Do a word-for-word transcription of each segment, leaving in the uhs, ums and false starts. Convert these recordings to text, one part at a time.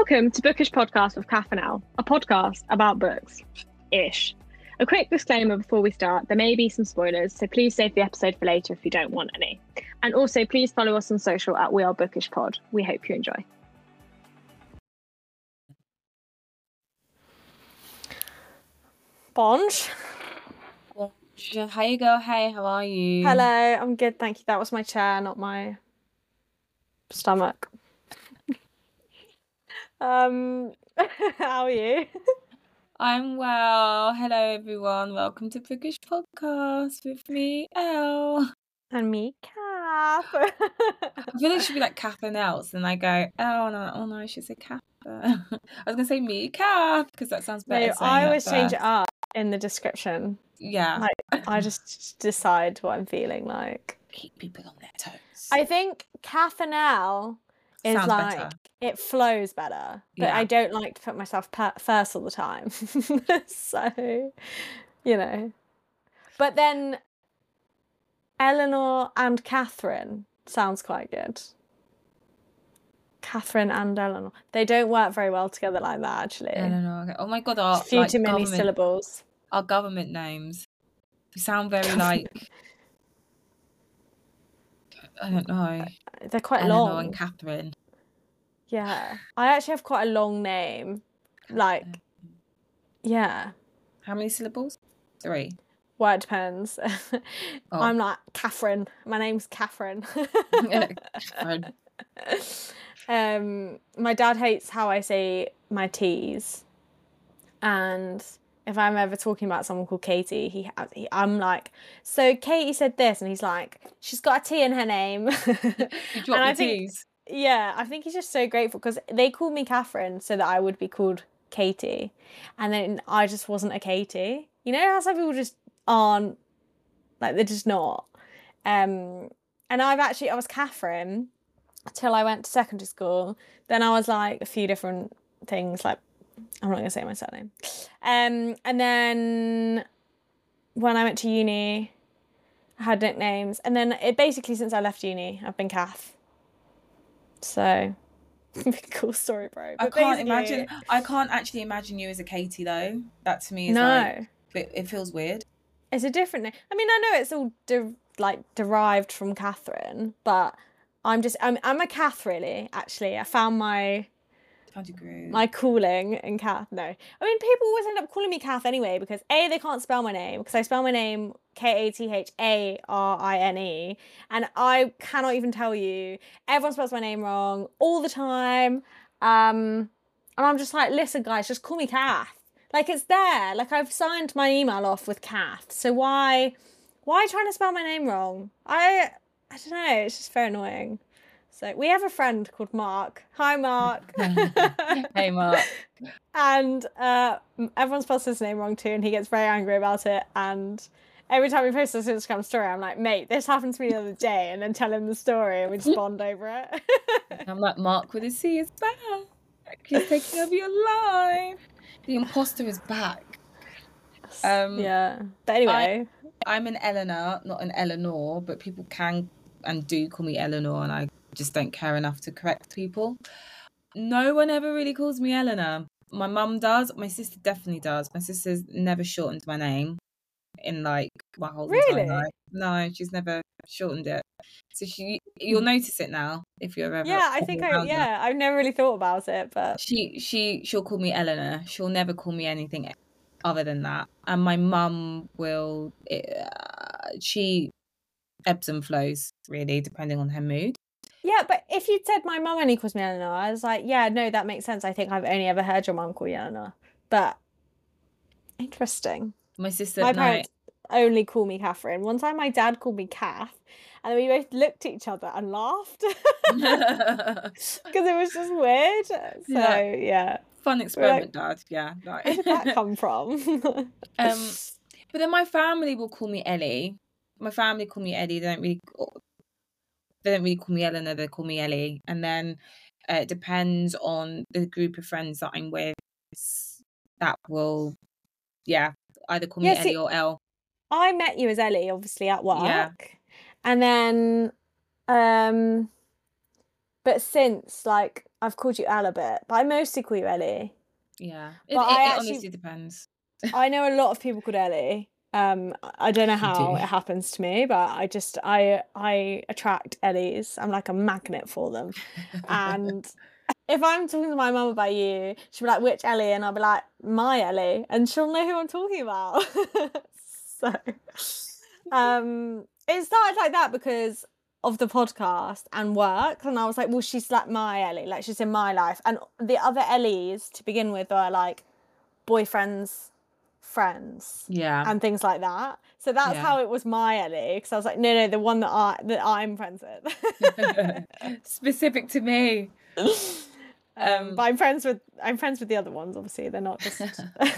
Welcome to Bookish Podcast with Kath and Al, a podcast about books. Ish. A quick disclaimer before we start, there may be some spoilers, so please save the episode for later if you don't want any. And also, please follow us on social at We Are Bookish Pod. We hope you enjoy. Bonj. Bonj. How you go? Hey, how are you? Hello, I'm good, thank you. That was my chair, not my stomach. um, how are you? I'm well. Hello, everyone. Welcome to Bookish Podcast with me, Elle. And me, Kath. I feel like it should be like Kath and else, and I go, oh no, oh no, I should say Kath. I was gonna say me, Kath, because that sounds better. No, I always change it up in the description. Yeah, like I just decide what I'm feeling like. Keep people on their toes. I think Kath and Elle is Sounds like better. It flows better, but Yeah. I don't like to put myself per- first all the time. So, you know. But then Eleanor and Catherine sounds quite good. Catherine and Eleanor. They don't work very well together like that, actually. I don't know. Okay. Oh my god, our A few like, too many government, syllables. our government names sound very like I don't know. They're quite Eleanor long. and Catherine. Yeah. I actually have quite a long name. Like, yeah. How many syllables? Three. Well, it depends. Oh. I'm like Catherine. My name's Catherine. Catherine. um, my dad hates how I say my T's, and if I'm ever talking about someone called Katie, he, he I'm like, so Katie said this, and he's like, she's got a T in her name. You drop I the think- T's. Yeah, I think he's just so grateful because they called me Catherine so that I would be called Katie, and then I just wasn't a Katie. You know how some people just aren't, like, they're just not. Um, and I've actually, I was Catherine till I went to secondary school. Then I was like a few different things, like, I'm not going to say my surname. Um, and then when I went to uni, I had nicknames. And then it basically, since I left uni, I've been Kath. So, cool story, bro. I But can't basically- imagine. I can't actually imagine you as a Katie though. That to me is No. like it, it feels weird. It's a different name. I mean, I know it's all de- like derived from Catherine, but I'm just I'm I'm a Kath really. Actually, I found my Found your groove. my calling in Kath. No, I mean people always end up calling me Kath anyway because A, they can't spell my name because I spell my name K A T H A R I N E, and I cannot even tell you. Everyone spells my name wrong all the time, um, and I'm just like, listen, guys, just call me Kath. Like, it's there. Like, I've signed my email off with Kath. So why, why trying to spell my name wrong? I, I don't know. It's just very annoying. So we have a friend called Mark. Hi, Mark. Hey, Mark. And uh, everyone spells his name wrong too, and he gets very angry about it. And every time we post this Instagram story, I'm like, mate, this happened to me the other day, and then tell him the story, and we just bond over it. I'm like, Mark with a C is back. He's taking over your life. The imposter is back. Um, yeah. But anyway. I'm an Eleanor, not an Eleanor, but people can and do call me Eleanor, and I just don't care enough to correct people. No one ever really calls me Eleanor. My mum does. My sister definitely does. My sister's never shortened my name in like my whole Really? entire life. No, she's never shortened it. So she, you'll notice it now if you're ever. Yeah, I think I, around her. yeah, I've never really thought about it, but She, she, she'll call me Eleanor. She'll never call me anything other than that. And my mum will, uh, she ebbs and flows really depending on her mood. yeah, but if you'd said my mum only calls me Eleanor, I was like, yeah, no, that makes sense. I think I've only ever heard your mum call you Eleanor. But interesting. My sister, My no, parents only call me Catherine. One time my dad called me Kath, and then we both looked at each other and laughed because it was just weird. So Yeah. yeah, fun experiment, Dad. Yeah, where like. did that come from? um, but then my family will call me Ellie. My family call me Ellie. They don't really, they don't really call me Eleanor. They call me Ellie. And then uh, it depends on the group of friends that I'm with. That will, yeah, either call me Yeah, Ellie see- or Elle. I met you as Ellie, obviously at work, Yeah. and then um, But since, like, I've called you Elle a bit, but I mostly call you Ellie. Yeah, it, But it, I it actually- honestly depends. I know a lot of people called Ellie. Um, I don't know You how do. it happens to me, but I just I I attract Ellies. I'm like a magnet for them. And if I'm talking to my mum about you, she'll be like, "Which Ellie?" And I'll be like, "My Ellie," and she'll know who I'm talking about. So, um, it started like that because of the podcast and work, and I was like, "Well, she's like my Ellie, like she's in my life." And the other Ellies to begin with are like boyfriends, friends, Yeah. and things like that. So that's Yeah. how it was my Ellie, because I was like, no, no, the one that I that I'm friends with. Specific to me. um, Um, but I'm friends with I'm friends with the other ones. Obviously, they're not just.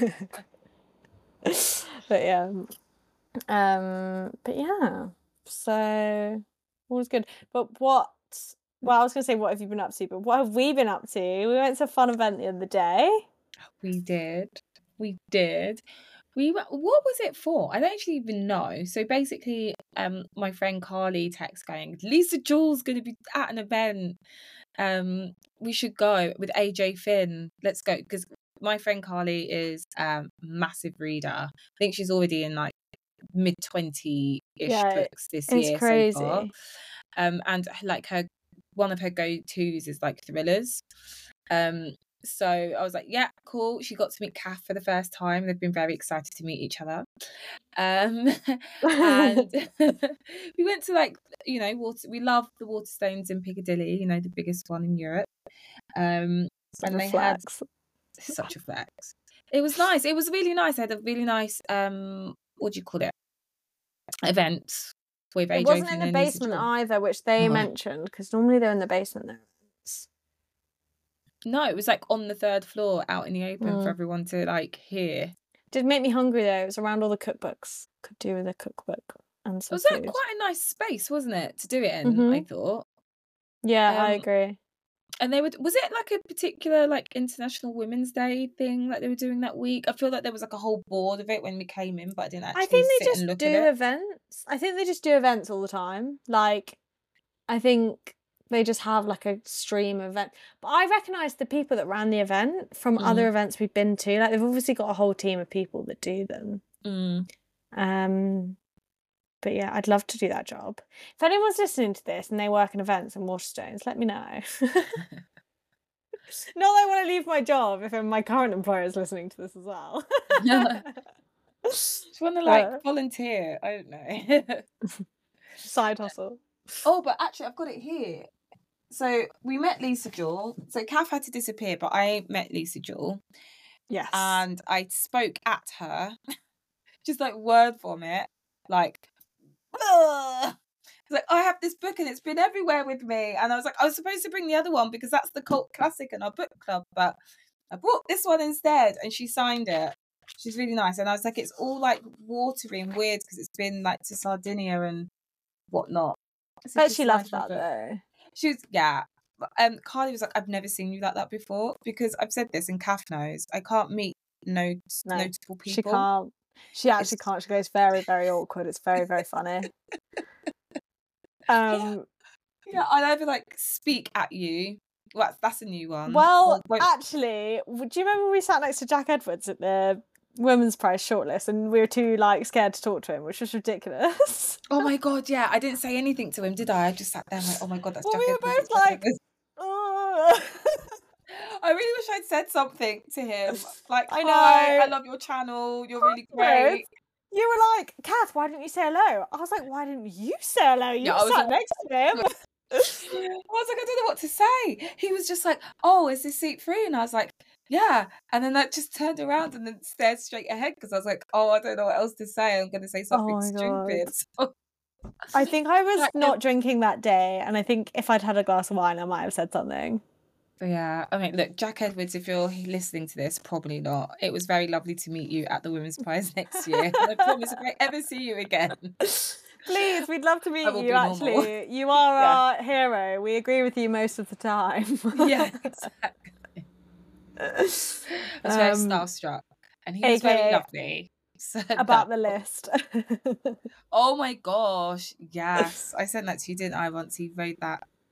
But yeah, um, but yeah. So all was good. But what? Well, I was gonna say, what have you been up to? But what have we been up to? We went to a fun event the other day. We did. We did. We were, what was it for? I don't actually even know. So basically, um, my friend Carly texts going, Lisa Jules going to be at an event. Um, we should go with A J Finn. Let's go, because my friend Carly is um massive reader. I think she's already in like mid twenty ish Yeah, books this It's year crazy. so far. Um, and like her, one of her go tos is like thrillers. Um. So I was like, yeah, cool. She got to meet Kath for the first time. They've been very excited to meet each other. Um, and we went to like, you know, water. We love the Waterstones in Piccadilly, you know, the biggest one in Europe. Um, Such and a they flex. had such a flex. It was nice. It was really nice. They had a really nice, um, what do you call it? Event with A J It wasn't in Finn the and Lisa basement Jules. either, which they No. mentioned, because normally they're in the basement there. No, it was like on the third floor out in the open Mm. for everyone to like hear. Did make me hungry though. It was around all the cookbooks. Could do with a cookbook and It some was like food. quite a nice space, wasn't it, to do it in, Mhm. I thought. Yeah, I Um, agree. And they would, was it like a particular like International Women's Day thing that they were doing that week? I feel like there was like a whole board of it when we came in, but I didn't actually I think they sit just and look do at it. events. I think they just do events all the time. Like, I think they just have like a stream event. But I recognise the people that ran the event from Mhm. other events we've been to. Like, they've obviously got a whole team of people that do them. Mm. Um, but yeah, I'd love to do that job. If anyone's listening to this and they work in events and Waterstones, let me know. Not that I want to leave my job if my current employer is listening to this as well. Just want to like Yeah. volunteer. I don't know. Side hustle. Oh, but actually, I've got it here. So we met Lisa Jewell. So Kath had to disappear, but I met Lisa Jewell Yes. and I spoke at her, just like word vomit, like. Ugh. It's like, I have this book and it's been everywhere with me. And I was like, I was supposed to bring the other one because that's the cult classic in our book club, but I brought this one instead. And she signed it. She's really nice. And I was like, it's all like watery and weird because it's been like to Sardinia and whatnot. So Bet she she signed loved my that book. though. She was, yeah. Um, Carly was like, I've never seen you like that before because I've said this and Kath knows. I can't meet no, No, notable people. She can't. She actually It's- can't. She goes very, very awkward. It's very, very funny. Um. Yeah, I'd either like speak at you. Well, that's, that's a new one. Well, or won't- actually, w- do you remember we sat next to Jack Edwards at the Women's Prize shortlist, and we were too like scared to talk to him, which was ridiculous. Oh my god, yeah. I didn't say anything to him, did I? I just sat there like, oh my god, that's Well, Jack we were Edwards, both that's Jack like- Edwards. Oh. I really wish I'd said something to him. Like, I hi, know. I love your channel. You're really Awkward. great. You were like, Kath, why didn't you say hello? I was like, why didn't you say hello? You Yeah, I was sat like- next to him. I was like, I don't know what to say. He was just like, oh, is this seat free? And I was like, yeah. And then I just turned around and then stared straight ahead because I was like, oh, I don't know what else to say. I'm going to say something Oh my stupid. So, I think I was Jack not drinking that day, and I think if I'd had a glass of wine, I might have said something. but yeah, I mean, look, Jack Edwards, if you're listening to this, probably not. It was very lovely to meet you at the Women's Prize next year. And I promise if I ever see you again. Please, we'd love to meet will you, be normal. actually. You are Yeah. our hero. We agree with you most of the time. Yeah, exactly. I was very Um, starstruck. And he was very aka lovely. So About that- the list. Oh my gosh. Yes. I sent that to you, didn't I, once he wrote that?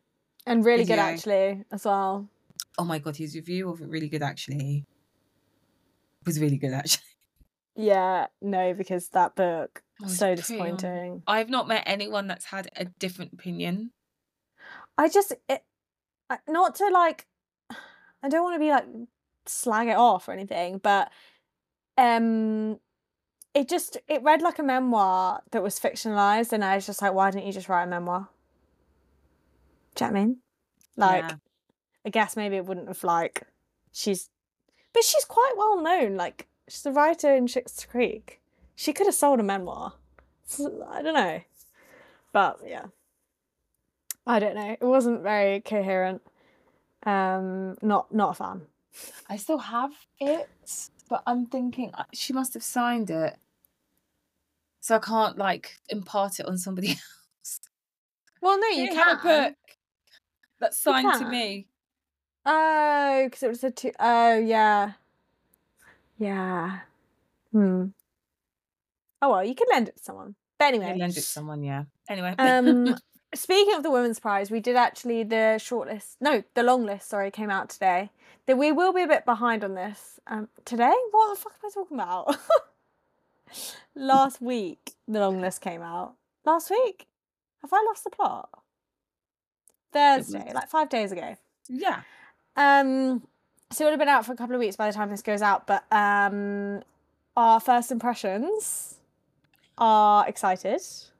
And really good, video. actually, as well. Oh my God, his review of it really good, actually. Was really good, actually. Yeah, no, because that book, Oh, it's so pretty disappointing. on- I've not met anyone that's had a different opinion. I just, it, I- not to like, I don't want to be like, slag it off or anything, but um, it just, it read like a memoir that was fictionalized, and I was just like, why didn't you just write a memoir? Do you know what I mean? Like, Yeah. I guess maybe it wouldn't have like, she's, but she's quite well known, like, she's a writer in Schitt's Creek. She could have sold a memoir. So, I don't know. But yeah. I don't know. It wasn't very coherent. Um, not not a fan. I still have it, but I'm thinking uh, she must have signed it. So I can't like impart it on somebody else. Well, no, you They can. have a book that's signed to can. me. Oh, because it was a two. Oh, yeah. Yeah. Hmm. Oh, well, you could lend it to someone. But Yeah, anyway. lend it to someone, yeah. Anyway. Um, speaking of the Women's Prize, we did actually the shortlist. No, the long list, sorry, came out today. That we will be a bit behind on this. Um, today? What the fuck am I talking about? Last week, the long list came out. Last week? Have I lost the plot? Thursday, was- like five days ago. yeah. Um, so it would have been out for a couple of weeks by the time this goes out, but um, our first impressions are excited.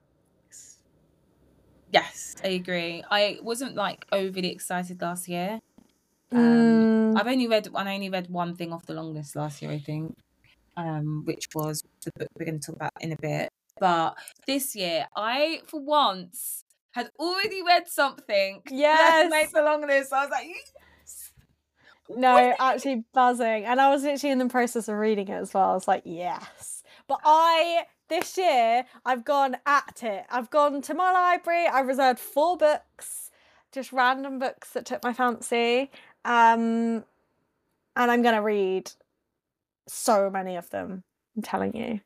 Yes, I agree. I wasn't like overly excited last year. Um, Mm, I've only read I only read one thing off the long list last year, I think, um, which was the book we're going to talk about in a bit. But this year, I for once had already read something that yes. made the long list. I was like, yes. No, actually buzzing. And I was literally in the process of reading it as well. I was like, yes. But I, this year, I've gone at it. I've gone to my library. I reserved four books, just random books that took my fancy. Um, and I'm going to read so many of them. I'm telling you.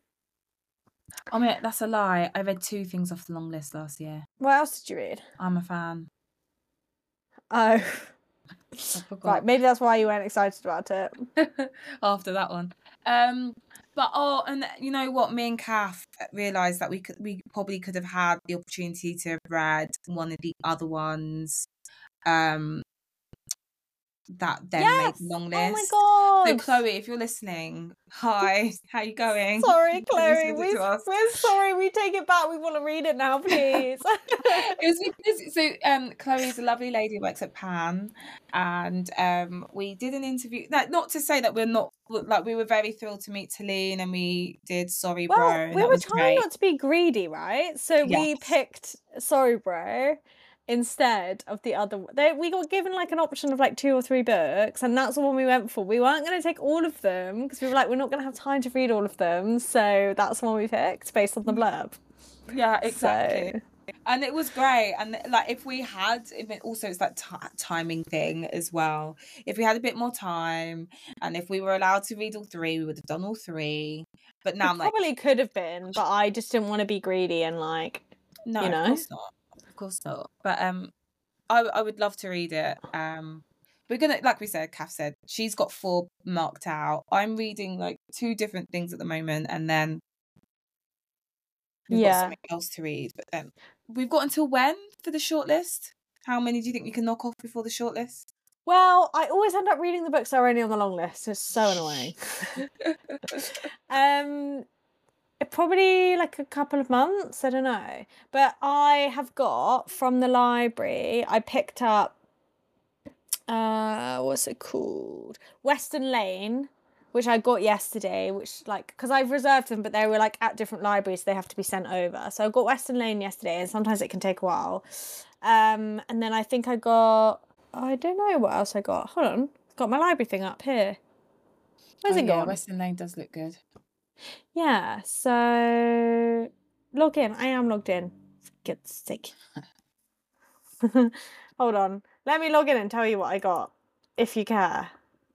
I mean, that's a lie. I read two things off the long list last year. What else did you read? I'm a fan. Oh. I forgot. Right, maybe that's why you weren't excited about it. After that one. Um, but oh, and you know what? Me and Kath realised that we could, we probably could have had the opportunity to have read one of the other ones. Um, that then Yes! made the long list. Oh my god! So Chloe, if you're listening, hi, how you going? Sorry, Can you Chloe. send it We, to us? we're sorry. We take it back. We want to read it now, please. It was because so um Chloe's a lovely lady who works at Pan, and um we did an interview. Like, not to say that we're not like we were very thrilled to meet Talene, and we did Sorry Bro. Well, and we that were was trying great. not to be greedy, right? So we Yes. picked Sorry Bro instead of the other. They, we got given like an option of like two or three books, and that's the one we went for. We weren't going to take all of them because we were like, we're not going to have time to read all of them. So that's the one we picked based on the blurb. Yeah, exactly. So... And it was great. And like, if we had, it also it's that t- timing thing as well. If we had a bit more time, and if we were allowed to read all three, we would have done all three. But now It I'm like, probably could have been, but I just didn't want to be greedy and like, no, you know? of course not, of course not. But um, I I would love to read it. Um, we're gonna, like we said, Kath said she's got four marked out. I'm reading like two different things at the moment, and then we've got Yeah. something else to read. But then we've got until when for the shortlist? How many do you think we can knock off before the shortlist? Well, I always end up reading the books that are already on the long list. It's so annoying. um, probably like a couple of months. I don't know, but I have got from the library. I picked up. Uh, what's it called? Western Lane, which I got yesterday. Which like because I've reserved them, but they were like at different libraries. They have to be sent over. So I got Western Lane yesterday, and sometimes it can take a while. Um, and then I think I got. I don't know what else I got. Hold on. I've got my library thing up here. Where's oh, it yeah, gone? Western Lane does look good. Yeah, so log in. I am logged in. For God's sake. Hold on. Let me log in and tell you what I got, if you care.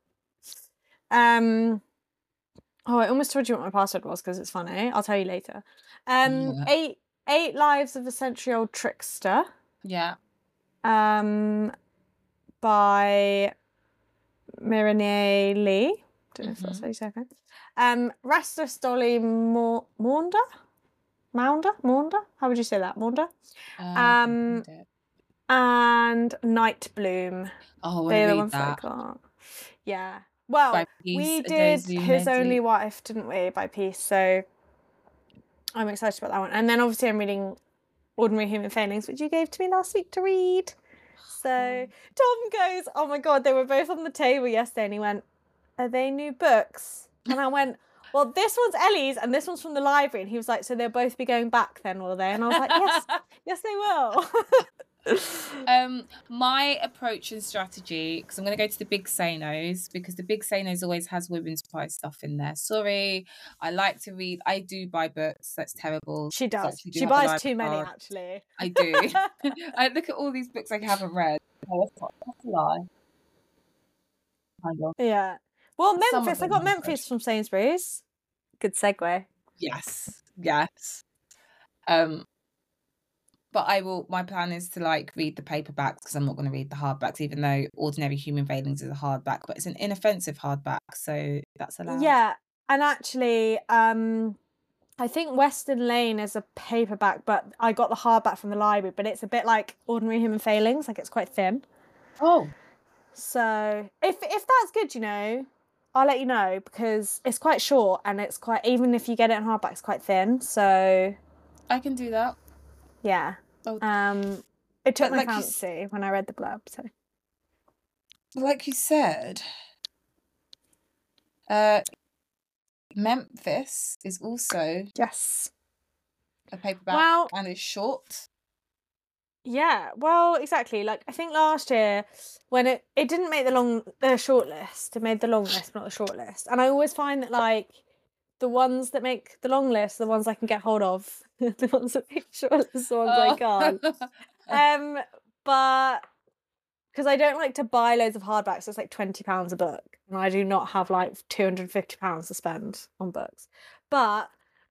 Um. Oh, I almost told you what my password was because it's funny. I'll tell you later. Um, Yeah. eight eight lives of a century-old trickster. Yeah. um, by Mirane Lee. Don't know if that's how you say it. Um, Restless Dolly Mo- Maunder? Maunder? Maunder? How would you say that? Maunder? Uh, Um, and Night Bloom. oh, I want to They're the read ones that I that. got. Yeah. Well, By Peace we did Adozu His Medley. Only Wife, didn't we, by Peace? So I'm excited about that one. And then obviously I'm reading Ordinary Human Failings, which you gave to me last week to read. So Tom goes, oh my God, they were both on the table yesterday, and he went, are they new books? And I went, well, this one's Ellie's and this one's from the library. And he was like, so they'll both be going back then, will they? And I was like, yes, yes, they will. um, my approach and strategy, because I'm going to go to the Big Say No's, because the Big Say No's always has women's prize stuff in there. Sorry, I like to read. I do buy books. That's terrible. She So I does. actually do She have a buys library too many, card. actually. I do. I look at all these books I haven't read. Oh, that's, not, that's a lie. Kind of. Yeah. Well, Some of Memphis. I them got are Memphis good. from Sainsbury's. Good segue. Yes, yes. Um, but I will. My plan is to like read the paperbacks because I'm not going to read the hardbacks, even though Ordinary Human Failings is a hardback, but it's an inoffensive hardback, so that's allowed. Yeah, and actually, um, I think Western Lane is a paperback, but I got the hardback from the library. But it's a bit like Ordinary Human Failings, like it's quite thin. Oh, so if if that's good, you know, I'll let you know because it's quite short and it's quite, even if you get it in hardback, it's quite thin. So I can do that. Yeah. Oh. Um, it took But my like you fancy s- when I read the blurb. So Like you said, uh, Memphis is also yes. a paperback, Well, and it's short. yeah. Well, exactly. Like I think last year when it it didn't make the long the short list, it made the long list, not the short list. And I always find that like the ones that make the long list, the ones I can get hold of, the ones that make the short list, the ones I can't. Um, but because I don't like to buy loads of hardbacks, it's like twenty pounds a book, and I do not have like two hundred and fifty pounds to spend on books. But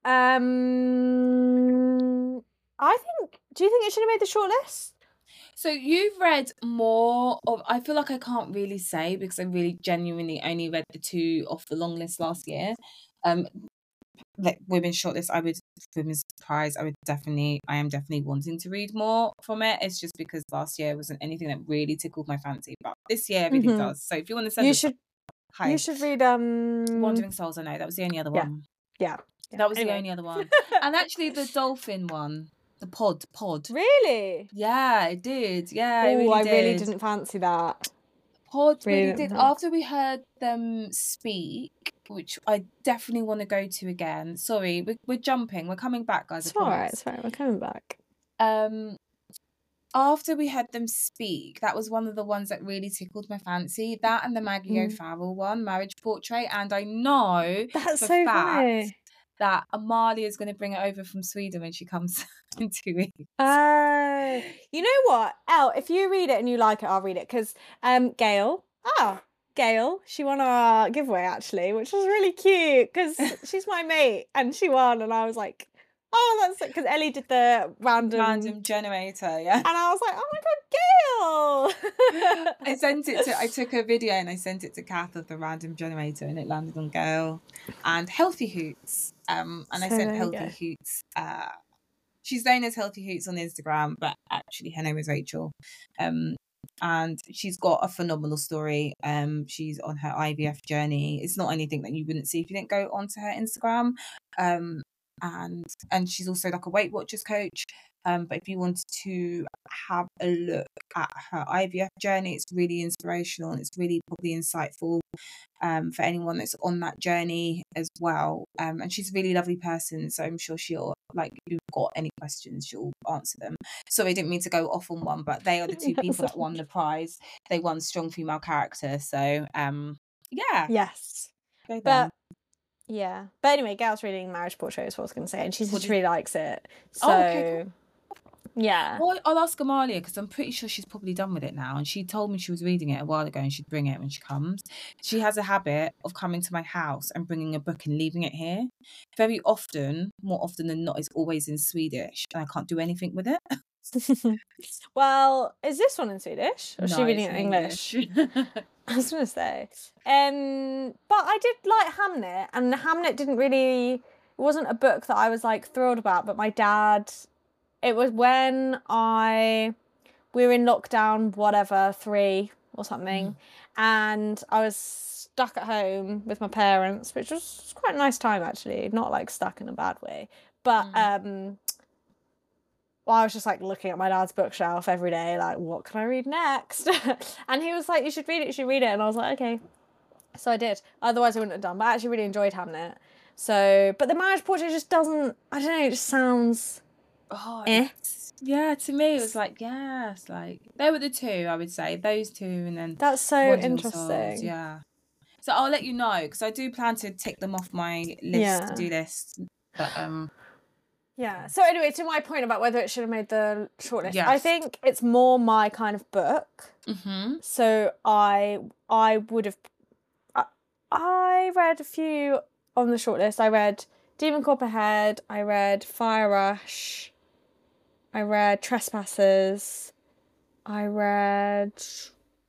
um, I think. Do you think it should have made the short list? So you've read more of. I feel like I can't really say because I really genuinely only read the two off the long list last year. Um, like women's shortlist, I would women's prize. I would definitely. I am definitely wanting to read more from it. It's just because last year wasn't anything that really tickled my fancy, but this year everything Mhm. does. So if you want to send You us, should. hi, You should read. Um. Wandering Souls. I know that was the only other Yeah. one. Yeah. yeah. That was Anyway. the only other one, and actually the dolphin one, the pod, pod. Really? Yeah, it did. Yeah, I Oh, really I did. really didn't fancy that. Pod Really really didn't did. fancy- After we heard them speak, which I definitely want to go to again. Sorry, we're, we're jumping. We're coming back, guys. I It's all right. promise. It's fine. We're coming back. Um, after we heard them speak, that was one of the ones that really tickled my fancy. That and the Maggie Mm. O'Farrell one, Marriage Portrait. And I know That's for so fact funny. that Amalia is going to bring it over from Sweden when she comes in two weeks. Oh, you know what, Elle? If you read it and you like it, I'll read it because um, Gail. Ah, Gail. She won our giveaway actually, which was really cute because she's my mate and she won, and I was like, oh, that's because Ellie did the random, Random generator, yeah. and I was like, oh my god, Gail. I sent it to, I took a video and I sent it to Kath of the random generator, and it landed on Gail and Healthy Hoots. Um, and I So sent there you Healthy go. Hoots. Uh, she's known as Healthy Hoots on Instagram, but actually her name is Rachel. Um, and she's got a phenomenal story. Um, she's on her I V F journey. It's not anything that you wouldn't see if you didn't go onto her Instagram. Um, and and she's also like a Weight Watchers coach. Um, but if you wanted to have a look at her I V F journey, it's really inspirational and it's really probably insightful um, for anyone that's on that journey as well. Um, and she's a really lovely person, so I'm sure she'll, like, if you've got any questions, she'll answer them. So I didn't mean to go off on one, but they are the two That's people that won the prize. They won Strong Female Character. So um, yeah, Yes, go but them. yeah, but anyway, Gail's reading Marriage Portrait is what I was going to say, and she What said do she you- really likes it. So Oh, okay, cool. yeah. Well, I'll ask Amalia because I'm pretty sure she's probably done with it now. And she told me she was reading it a while ago and she'd bring it when she comes. She has a habit of coming to my house and bringing a book and leaving it here. Very often, more often than not, it's always in Swedish and I can't do anything with it. Well, is this one in Swedish? Or is No, she reading it's it in in English? English. I was gonna say. Um, but I did like Hamnet, and Hamnet didn't really. It wasn't a book that I was like thrilled about. But my dad, it was when I we were in lockdown, whatever three or something, Mm. and I was stuck at home with my parents, which was quite a nice time actually. Not like stuck in a bad way, but Mm. um. Well, I was just like looking at my dad's bookshelf every day, like, what can I read next? And he was like, you should read it, you should read it. And I was like, okay. So I did. Otherwise, I wouldn't have done. But I actually really enjoyed Hamnet. So, but the Marriage Portrait just doesn't, I don't know, it just sounds Oh, eh. it's, yeah, to me, it was like, yes, like, they were the two, I would say. Those two, and then That's so Wandering Souls, interesting. yeah. So I'll let you know, because I do plan to tick them off my list, Yeah. to do list. But, um, Yeah. So anyway, to my point about whether it should have made the shortlist, I Yes. think it's more my kind of book. mhm. So I I would have I, I read a few on the shortlist. I read Demon Copperhead, I read Fire Rush, I read Trespassers, I read Is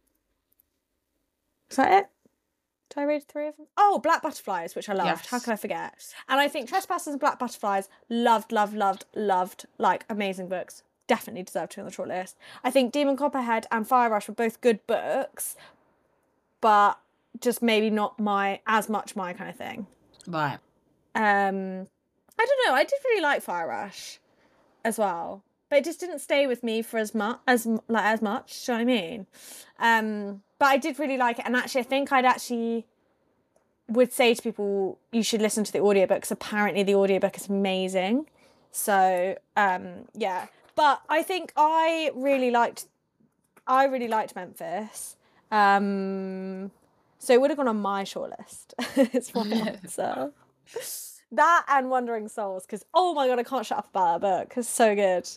that it? Did I read three of them? Oh, Black Butterflies, which I loved. Yes. How could I forget? And I think Trespassers and Black Butterflies, loved, loved, loved, loved, like amazing books. Definitely deserve to be on the shortlist. I think Demon Copperhead and Fire Rush were both good books, but just maybe not my as much my kind of thing. Right. Um, I don't know. I did really like Fire Rush as well, but it just didn't stay with me for as much as like as much. Do you know what I mean? Um, but I did really like it, and actually, I think I'd actually would say to people you should listen to the audiobook because apparently the audiobook is amazing. So um, yeah, but I think I really liked. I really liked Memphis. Um, so it would have gone on my shortlist. It's my answer. That and Wandering Souls, because oh my god, I can't shut up about that book. It's so good.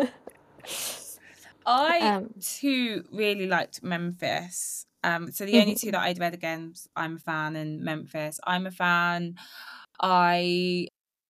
I Um, too really liked Memphis. Um, so the only two that I'd read again, I'm a Fan and Memphis. I'm a Fan. I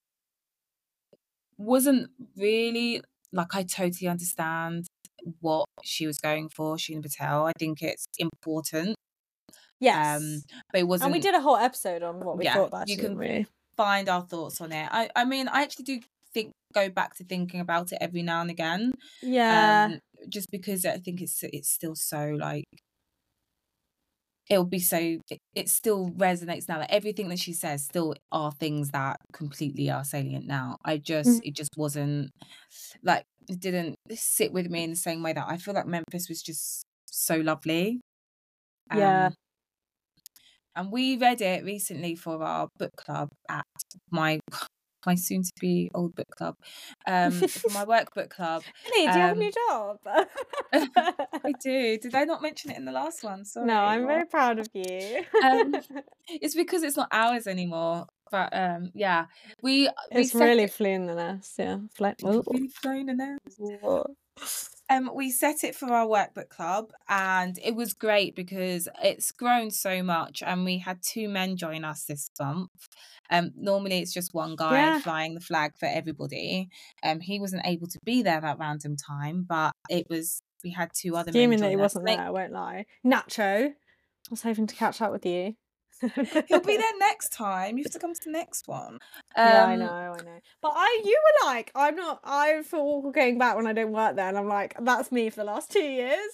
wasn't really like I totally understand what she was going for, Sheena Patel. I think it's important. yes. Um, but it wasn't. And we did a whole episode on what we Yeah, thought about you it, can didn't we? find our thoughts on it. I, I mean, I actually do think go back to thinking about it every now and again. Yeah. Um, just because I think it's it's still so like it'll be so it, it still resonates now. Like everything that she says still are things that completely are salient now. I just Mm. it just wasn't like it didn't sit with me in the same way that I feel like Memphis was just so lovely. Um, Yeah. and we read it recently for our book club at my my soon to be old book club. Um, for my work book club. Ellie, do you have a Um, new job? I do. Did I not mention it in the last one? Sorry. No, I'm What? very proud of you. Um, it's because it's not ours anymore. But um, yeah, we we It's set really it. flew in the nest, yeah. Fle- It's really flown in there. Ooh. Um, we set it for our work book club, and it was great because it's grown so much, and we had two men join us this month. Um, normally it's just one guy Yeah. flying the flag for everybody. Um, he wasn't able to be there that random time, but it was we had two other men Assuming that he join us. wasn't They- there, I won't lie. Nacho, I was hoping to catch up with you. He'll be there next time. You have to come to the next one. Yeah, I Um, know, I know. But I, you were like, I'm not. I feel awkward going back when I don't work there, and I'm like, that's me for the last two years.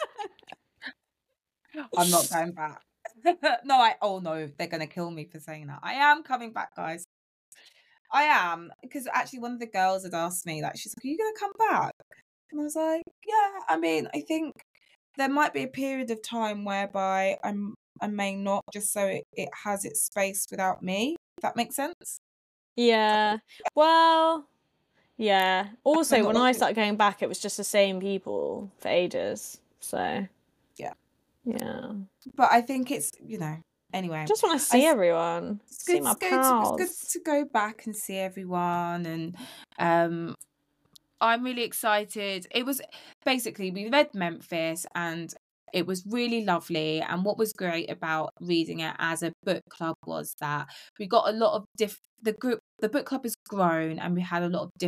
I'm not going back. no, I. Oh no, they're gonna kill me for saying that. I am coming back, guys. I am because actually one of the girls had asked me like, she's like, "Are you gonna come back?" And I was like, "Yeah." I mean, I think there might be a period of time whereby I'm I may not, just so it, it has its space without me. If that makes sense. Yeah. Well, yeah. Also, not when like I it- started going back, it was just the same people for ages. So, Yeah. yeah. But I think it's you know anyway. Just want to see s- everyone. It's See good, my it's, good to, pals. it's good to go back and see everyone, and um, I'm really excited. It was basically we read Memphis, and it was really lovely. And what was great about reading it as a book club was that we got a lot of diff. The group, the book club has grown, and we had a lot of different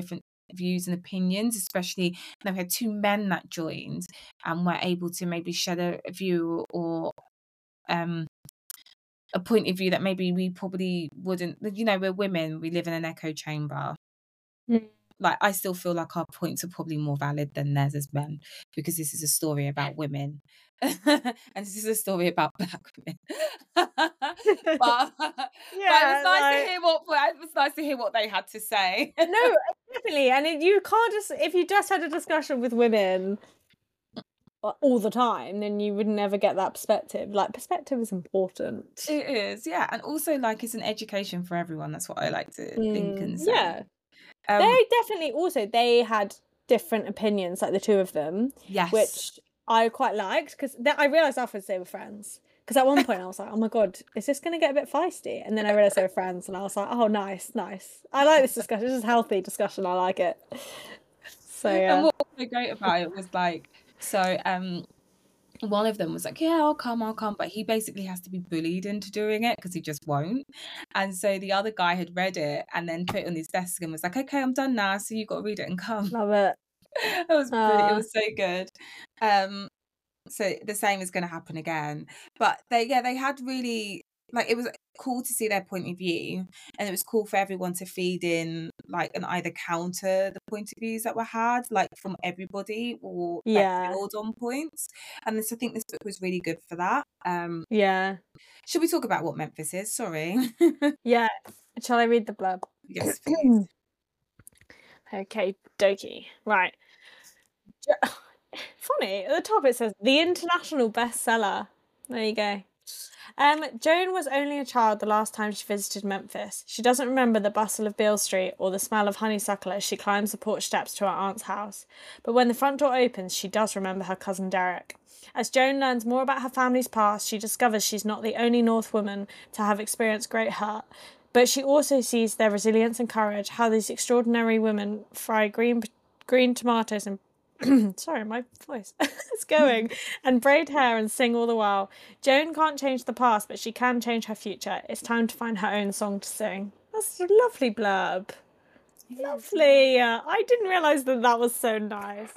views and opinions, especially when we had two men that joined and were able to maybe shed a, a view or um a point of view that maybe we probably wouldn't. You know, we're women, we live in an echo chamber. Mm. Like, I still feel like our points are probably more valid than theirs as men, because this is a story about women. And this is a story about black women. but, but it was nice like... to hear what it was nice to hear what they had to say. No, definitely. And it, you can't just, if you just had a discussion with women all the time, then you would never get that perspective. Like, perspective is important. It is, yeah. And also, like, it's an education for everyone. That's what I like to Mm, think and say. yeah. Um, they definitely also, they had different opinions, like the two of them. Yes. Which I quite liked, because I realised afterwards they were friends. Because at one point I was like, oh my god, is this going to get a bit feisty? And then I realised they were friends, and I was like, oh, nice, nice. I like this discussion. This is healthy discussion. I like it. So, yeah. And what was so great about it was, like, so um, one of them was like, yeah, I'll come, I'll come. But he basically has to be bullied into doing it because he just won't. And so the other guy had read it and then put it on his desk and was like, okay, I'm done now. So you got to read it and come. Love it. It was brilliant. It was so good. Um, so the same is going to happen again. But they, yeah, they had really, like, it was cool to see their point of view, and it was cool for everyone to feed in, like, and either counter the point of views that were had, like, from everybody, or Yeah. like, build on points. And this, I think this book was really good for that. Um, Yeah. should we talk about what Memphis is? Sorry. Yeah. Shall I read the blurb? Yes, please. Okay, dokie. Right. Funny, at the top it says the international bestseller. There you go. Um, Joan was only a child the last time she visited Memphis. She doesn't remember the bustle of Beale Street or the smell of honeysuckle as she climbs the porch steps to her aunt's house. But when the front door opens, she does remember her cousin Derek. As Joan learns more about her family's past, she discovers she's not the only North woman to have experienced great hurt. But she also sees their resilience and courage, how these extraordinary women fry green green tomatoes and sorry, my voice is going, and braid hair and sing all the while. Joan can't change the past, but she can change her future. It's time to find her own song to sing. That's a lovely blurb. Lovely. Uh, I didn't realise that that was so nice.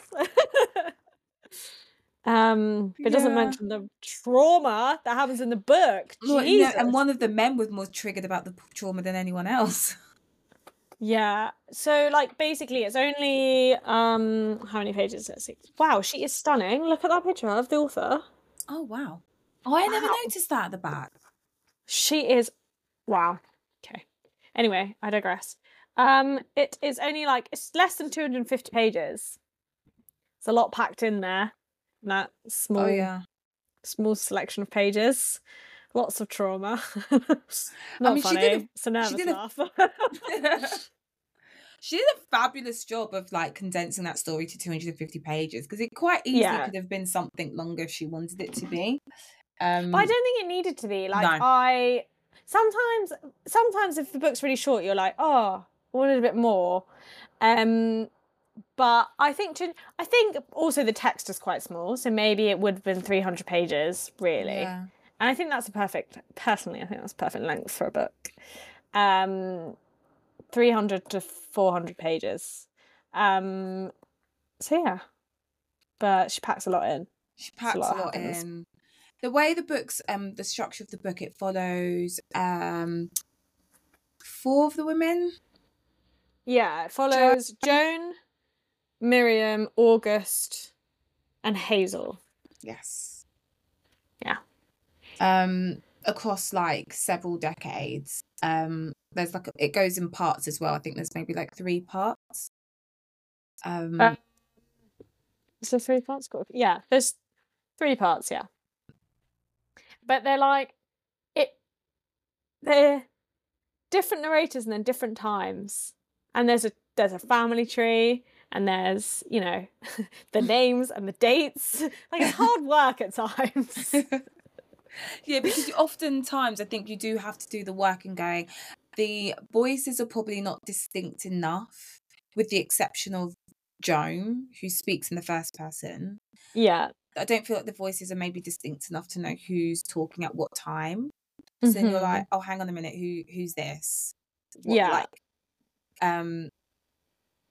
um, it doesn't Yeah. mention the trauma that happens in the book. Well, you know, Jesus. and one of the men was more triggered about the trauma than anyone else. Yeah. So, like, basically, it's only um, how many pages? Let's see. Wow, she is stunning. Look at that picture of the author. Oh, wow. Oh, I never Wow. noticed that at the back. She is, wow. Okay. Anyway, I digress. Um, it is only like, it's less than two hundred fifty pages. It's a lot packed in there. In that small, Oh, yeah. small selection of pages. Lots of trauma. Not mean, she funny. did a- it's a nervous did a- laugh. She did a fabulous job of, like, condensing that story to two hundred fifty pages, because it quite easily Yeah. could have been something longer if she wanted it to be. Um, But I don't think it needed to be. Like, No. I sometimes sometimes if the book's really short, you're like, oh, I wanted a bit more. Um but I think to, I think also the text is quite small, so maybe it would have been three hundred pages, really. yeah. And I think that's a perfect, personally, I think that's perfect length for a book. Um three hundred to four hundred pages. Um so yeah. But she packs a lot in. She packs a lot lot happens. in. The way the book's, um, the structure of the book, it follows um, four of the women. Yeah, it follows Joan, Miriam, August, and Hazel. Yes. Yeah. Um, across, like, several decades. Um, there's like a, it goes in parts as well. I think there's maybe like three parts. Um, Uh, Is there three parts? Yeah, there's three parts, yeah. But they're like, it. They're different narrators and then different times. And there's a there's a family tree, and there's, you know, the names and the dates. Like, it's hard work at times. yeah, because you, oftentimes I think you do have to do the work and going, the voices are probably not distinct enough, with the exception of Joan, who speaks in the first person. Yeah. I don't feel like the voices are maybe distinct enough to know who's talking at what time. So then you're Mhm. like, oh, hang on a minute, who who's this? What, Yeah. Like, um,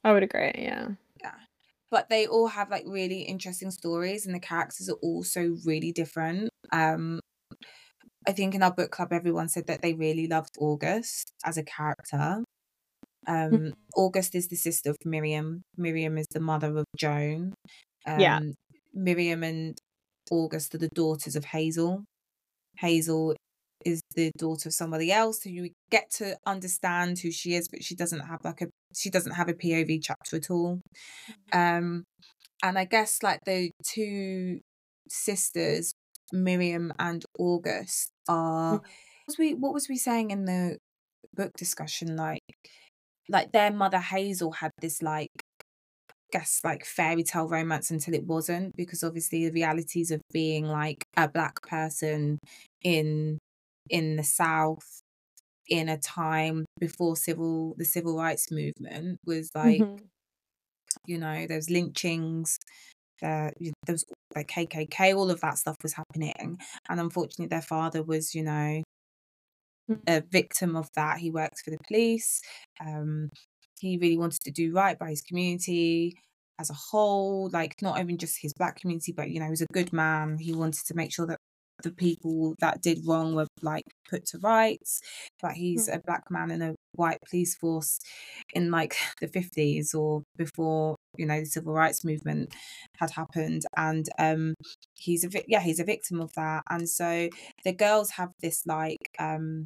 I would agree, yeah. Yeah. But they all have like really interesting stories, and the characters are also really different. Um, I think in our book club, everyone said that they really loved August as a character. Um, August is the sister of Miriam. Miriam is the mother of Joan. Um, Yeah. Miriam and August are the daughters of Hazel. Hazel is the daughter of somebody else who you get to understand who she is, but she doesn't have like a she doesn't have a P O V chapter at all. Um, and I guess like the two sisters, Miriam and August, are what was we what was we saying in the book discussion? Like, like their mother Hazel had this like guess like fairy tale romance until it wasn't, because obviously the realities of being like a black person in in the South in a time before civil the civil rights movement was like, Mhm. you know, there's lynchings, there there was like K K K, all of that stuff was happening, and unfortunately their father was, you know, a victim of that. He worked for the police. Um, he really wanted to do right by his community as a whole, like not even just his black community, but you know, he was a good man. He wanted to make sure that the people that did wrong were like put to rights. But he's a black man in a white police force in like the fifties or before, you know, the civil rights movement had happened, and um he's a vi- yeah he's a victim of that. And so the girls have this like um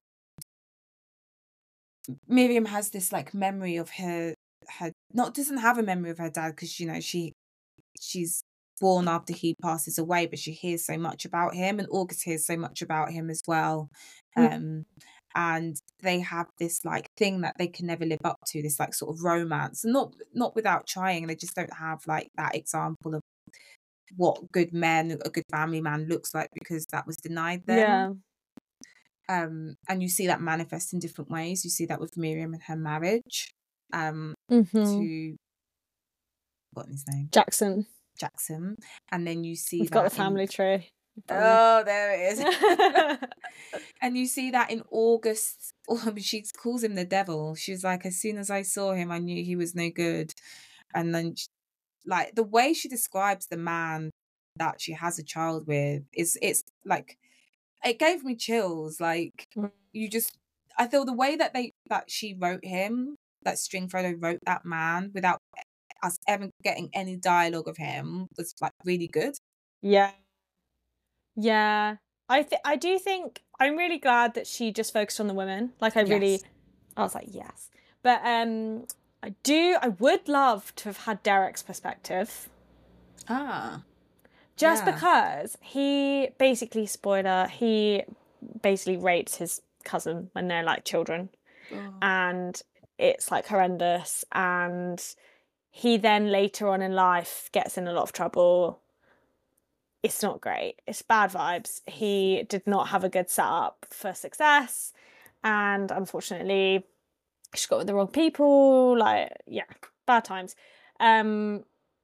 Miriam has this like memory of her her not doesn't have a memory of her dad, because you know she she's born after he passes away, but she hears so much about him, and August hears so much about him as well. Um and they have this like thing that they can never live up to, this like sort of romance, not not without trying. They just don't have like that example of what good men a good family man looks like, because that was denied them. Yeah. Um, and you see that manifest in different ways. You see that with Miriam and her marriage um, Mhm. to what his name, Jackson. Jackson, and then you see We've that got the in- family tree. oh, there it is. And you see that in August. Oh, she calls him the devil. She's like, as soon as I saw him, I knew he was no good. And then, she, like the way she describes the man that she has a child with is, it's like, it gave me chills. Like Mm. you just, I feel the way that they that she wrote him, that Stringfellow wrote that man without us ever getting any dialogue of him, was like really good. Yeah. Yeah. I th- I do think I'm really glad that she just focused on the women. Like I really Yes. I was like, yes. But um I do I would love to have had Derek's perspective. Ah. Just yeah. because he basically, spoiler, he basically rapes his cousin when they're like children. Oh. And it's like horrendous. And he then later on in life gets in a lot of trouble. It's not great. It's bad vibes. He did not have a good setup for success. And unfortunately, she got with the wrong people. Like, yeah, bad times. Um,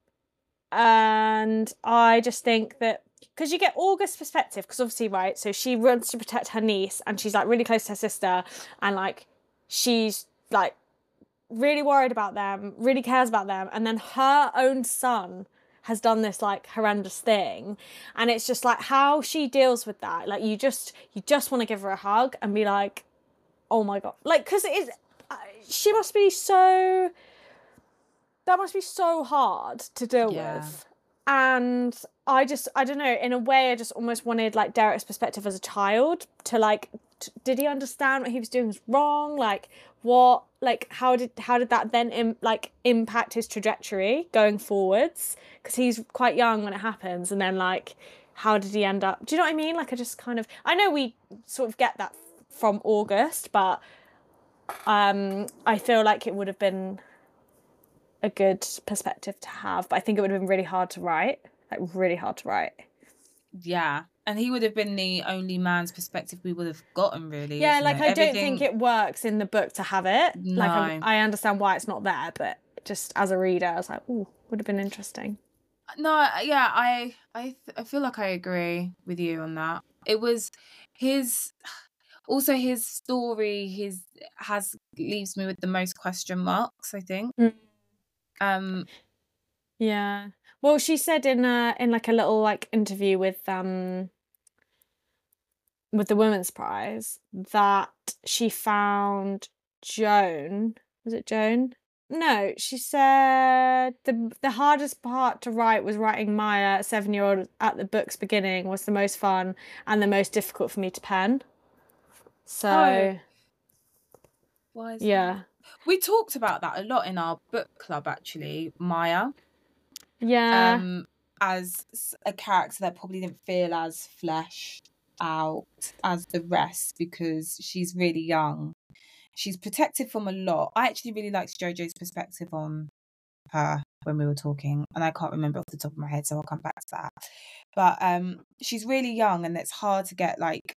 and I just think that because you get August's perspective, because obviously, right, so she wants to protect her niece and she's like really close to her sister, and like she's like really worried about them, really cares about them, and then her own son has done this like horrendous thing, and it's just like how she deals with that. Like you just you just want to give her a hug and be like, oh my god, like because it is she must be so that must be so hard to deal Yeah. with. And I just, I don't know, in a way, I just almost wanted like Derek's perspective as a child to like, t- did he understand what he was doing was wrong? Like what, like how did, how did that then Im- like impact his trajectory going forwards? Because he's quite young when it happens. And then like, how did he end up? Do you know what I mean? Like I just kind of, I know we sort of get that from August, but um, I feel like it would have been a good perspective to have, but I think it would have been really hard to write, like really hard to write. Yeah, and he would have been the only man's perspective we would have gotten, really. Yeah, isn't like it? I Everything... don't think it works in the book to have it. No. Like I, I understand why it's not there, but just as a reader, I was like, ooh, would have been interesting. No, yeah, I, I, I feel like I agree with you on that. It was his, also his story, his has leaves me with the most question marks, I think. Mm. Um, Yeah. Well, she said in uh in like a little like interview with um with the Women's Prize that she found Joan. Was it Joan? No, she said the the hardest part to write was writing Maya, a seven-year-old, at the book's beginning was the most fun and the most difficult for me to pen. So, Oh. why is yeah. that? We talked about that a lot in our book club, actually, Maya. Yeah. Um, as s- a character that probably didn't feel as fleshed out as the rest because she's really young. She's protected from a lot. I actually really liked Jojo's perspective on her when we were talking, and I can't remember off the top of my head, so I'll come back to that. But um, she's really young, and it's hard to get like.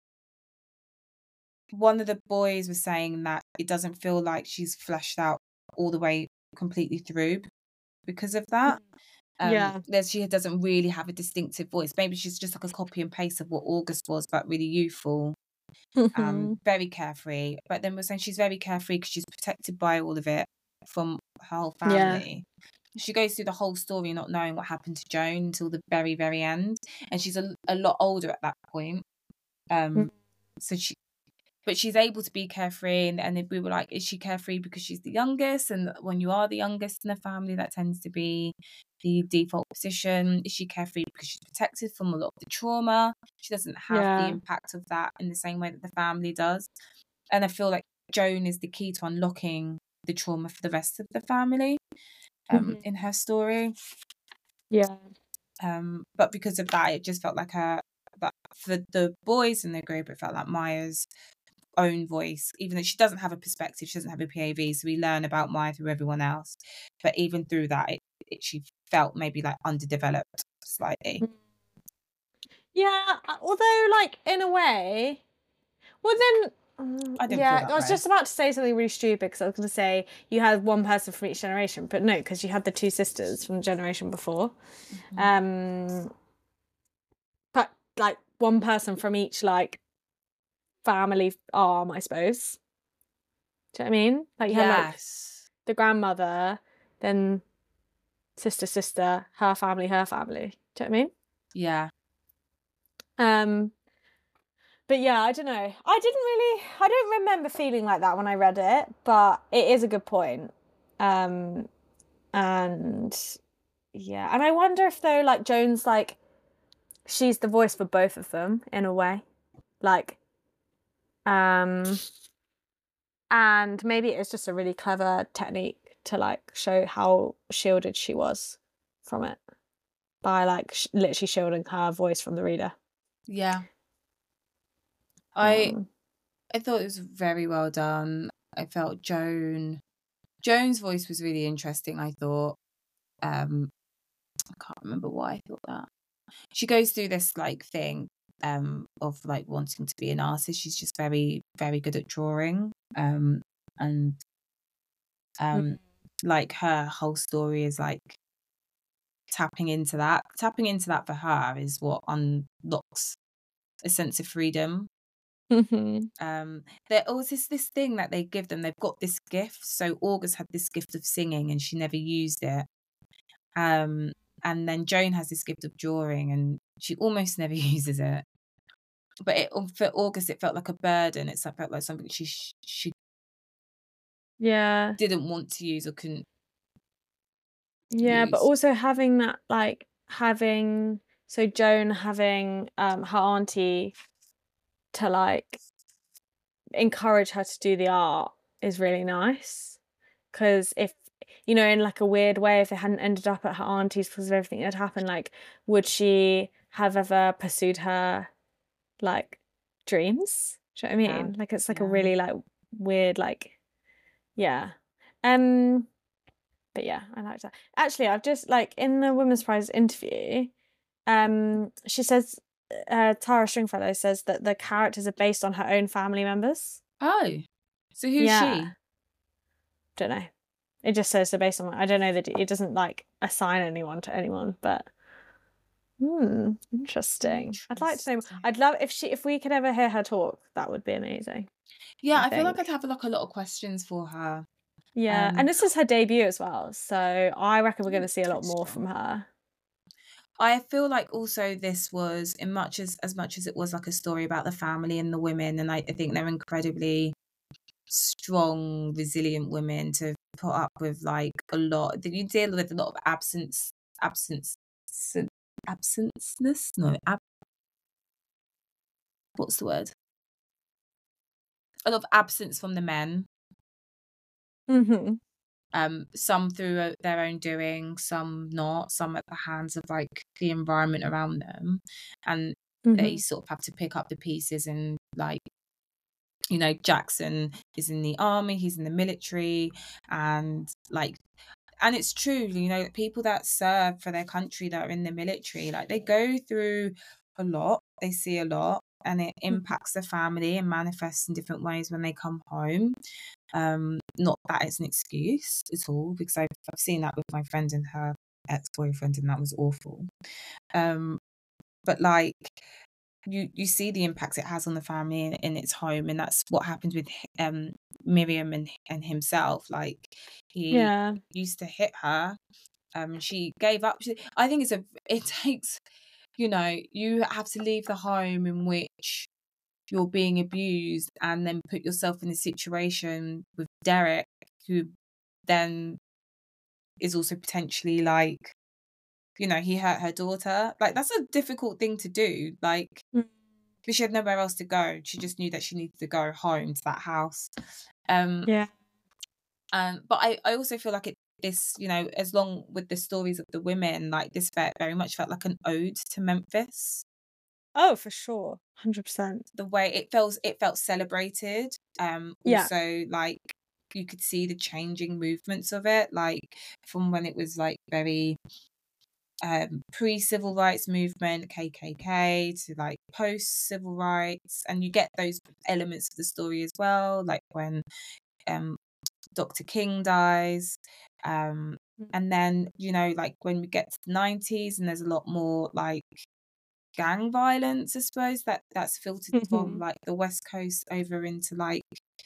One of the boys was saying that it doesn't feel like she's fleshed out all the way completely through because of that. Um, Yeah. that she doesn't really have a distinctive voice. Maybe she's just like a copy and paste of what August was, but really youthful, um, very carefree. But then we're saying she's very carefree because she's protected by all of it from her whole Yeah. family. She goes through the whole story not knowing what happened to Joan until the very, very end, and she's a, a lot older at that point. Um, so she. But she's able to be carefree, and, and we were like, is she carefree because she's the youngest? And when you are the youngest in a family, that tends to be the default position. Is she carefree because she's protected from a lot of the trauma? She doesn't have Yeah. the impact of that in the same way that the family does. And I feel like Joan is the key to unlocking the trauma for the rest of the family um, Mhm. in her story. Yeah. Um, but because of that, it just felt like her. But for the boys in the group, it felt like Maya's own voice, even though she doesn't have a perspective, she doesn't have a P O V, so we learn about Maya through everyone else. But even through that, it, it, she felt maybe like underdeveloped slightly. Yeah, uh, although like in a way, well then. um, I didn't yeah, feel that I was way. just about to say something really stupid because I was going to say you had one person from each generation, but no, because you had the two sisters from the generation before. Mhm. Um, but like one person from each like family arm, I suppose. Do you know what I mean? Like you had like Yes. the grandmother, then sister, sister, her family, her family. Do you know what I mean? Yeah. Um, but yeah, I don't know. I didn't really, I don't remember feeling like that when I read it, but it is a good point. Um, and yeah, and I wonder if though, like Joan's like, she's the voice for both of them in a way, like, um, and maybe it's just a really clever technique to like show how shielded she was from it by like sh- literally shielding her voice from the reader. Yeah. I Um, I thought it was very well done. I felt Joan Joan's voice was really interesting, I thought. Um I can't remember why I thought that. She goes through this like thing um of like wanting to be an artist. She's just very, very good at drawing. Um and um like her whole story is like tapping into that. Tapping into that for her is what unlocks a sense of freedom. mhm. Um there always is this thing that they give them. They've got this gift. So August had this gift of singing and she never used it. Um and then Joan has this gift of drawing and she almost never uses it. But it, for August, it felt like a burden. It felt like something she she Yeah. didn't want to use or couldn't Yeah, use. but also having that like having so Joan having um her auntie to like encourage her to do the art is really nice. Because if you know, in like a weird way, if it hadn't ended up at her auntie's because of everything that had happened, like would she have ever pursued her like dreams? Do you know what I Yeah, mean? Like it's like a yeah. really like weird like yeah. Um but yeah, I liked that. Actually, I've just like in the Women's Prize interview, um, she says uh, Tara Stringfellow says that the characters are based on her own family members. Oh, so who's Yeah, she? don't know. It just says they're based on. I don't know that it doesn't like assign anyone to anyone, but hmm, interesting. I'd like to know. Interesting. I'd love if she if we could ever hear her talk. That would be amazing. Yeah, I I, feel like think. I'd have like a lot of questions for her. Yeah, Um, and this is her debut as well, so I reckon we're going to see a lot more from her. I feel like also this was, in much as as much as it was like a story about the family and the women, and I, I think they're incredibly strong, resilient women to put up with like a lot. You deal with a lot of absence, absence, absenceness. No, ab- what's the word? A lot of absence from the men. Mm-hmm. Um, some through their own doing, some not, some at the hands of like the environment around them, and Mm-hmm. they sort of have to pick up the pieces. And like, you know, Jackson is in the army, he's in the military, and like, and it's true, you know, people that serve for their country that are in the military, like they go through a lot, they see a lot, and it impacts the family and manifests in different ways when they come home. Um, not that it's an excuse at all, because I've, I've seen that with my friend and her ex-boyfriend, and that was awful. Um, but like, you you see the impacts it has on the family in, in its home, and that's what happened with um Miriam and and himself. Like, he Yeah. used to hit her. Um, she gave up. She, I think it's a. It takes, you know, you have to leave the home in which you're being abused, and then put yourself in a situation with Derek, who then is also potentially like, you know, he hurt her daughter. Like, that's a difficult thing to do. Like, Mm. because she had nowhere else to go. She just knew that she needed to go home to that house. Um, Yeah. Um, but I, I also feel like it this, you know, as long with the stories of the women, like this felt very much felt like an ode to Memphis. Oh, for sure, one hundred percent. The way it felt, it felt celebrated. Um, Yeah. also, like, you could see the changing movements of it, like from when it was like very um pre-civil rights movement, K K K, to like post-civil rights, and you get those elements of the story as well, like when um Doctor King dies, um and then, you know, like when we get to the nineties and there's a lot more like gang violence, I suppose, that that's filtered from Mhm. like the West Coast over into like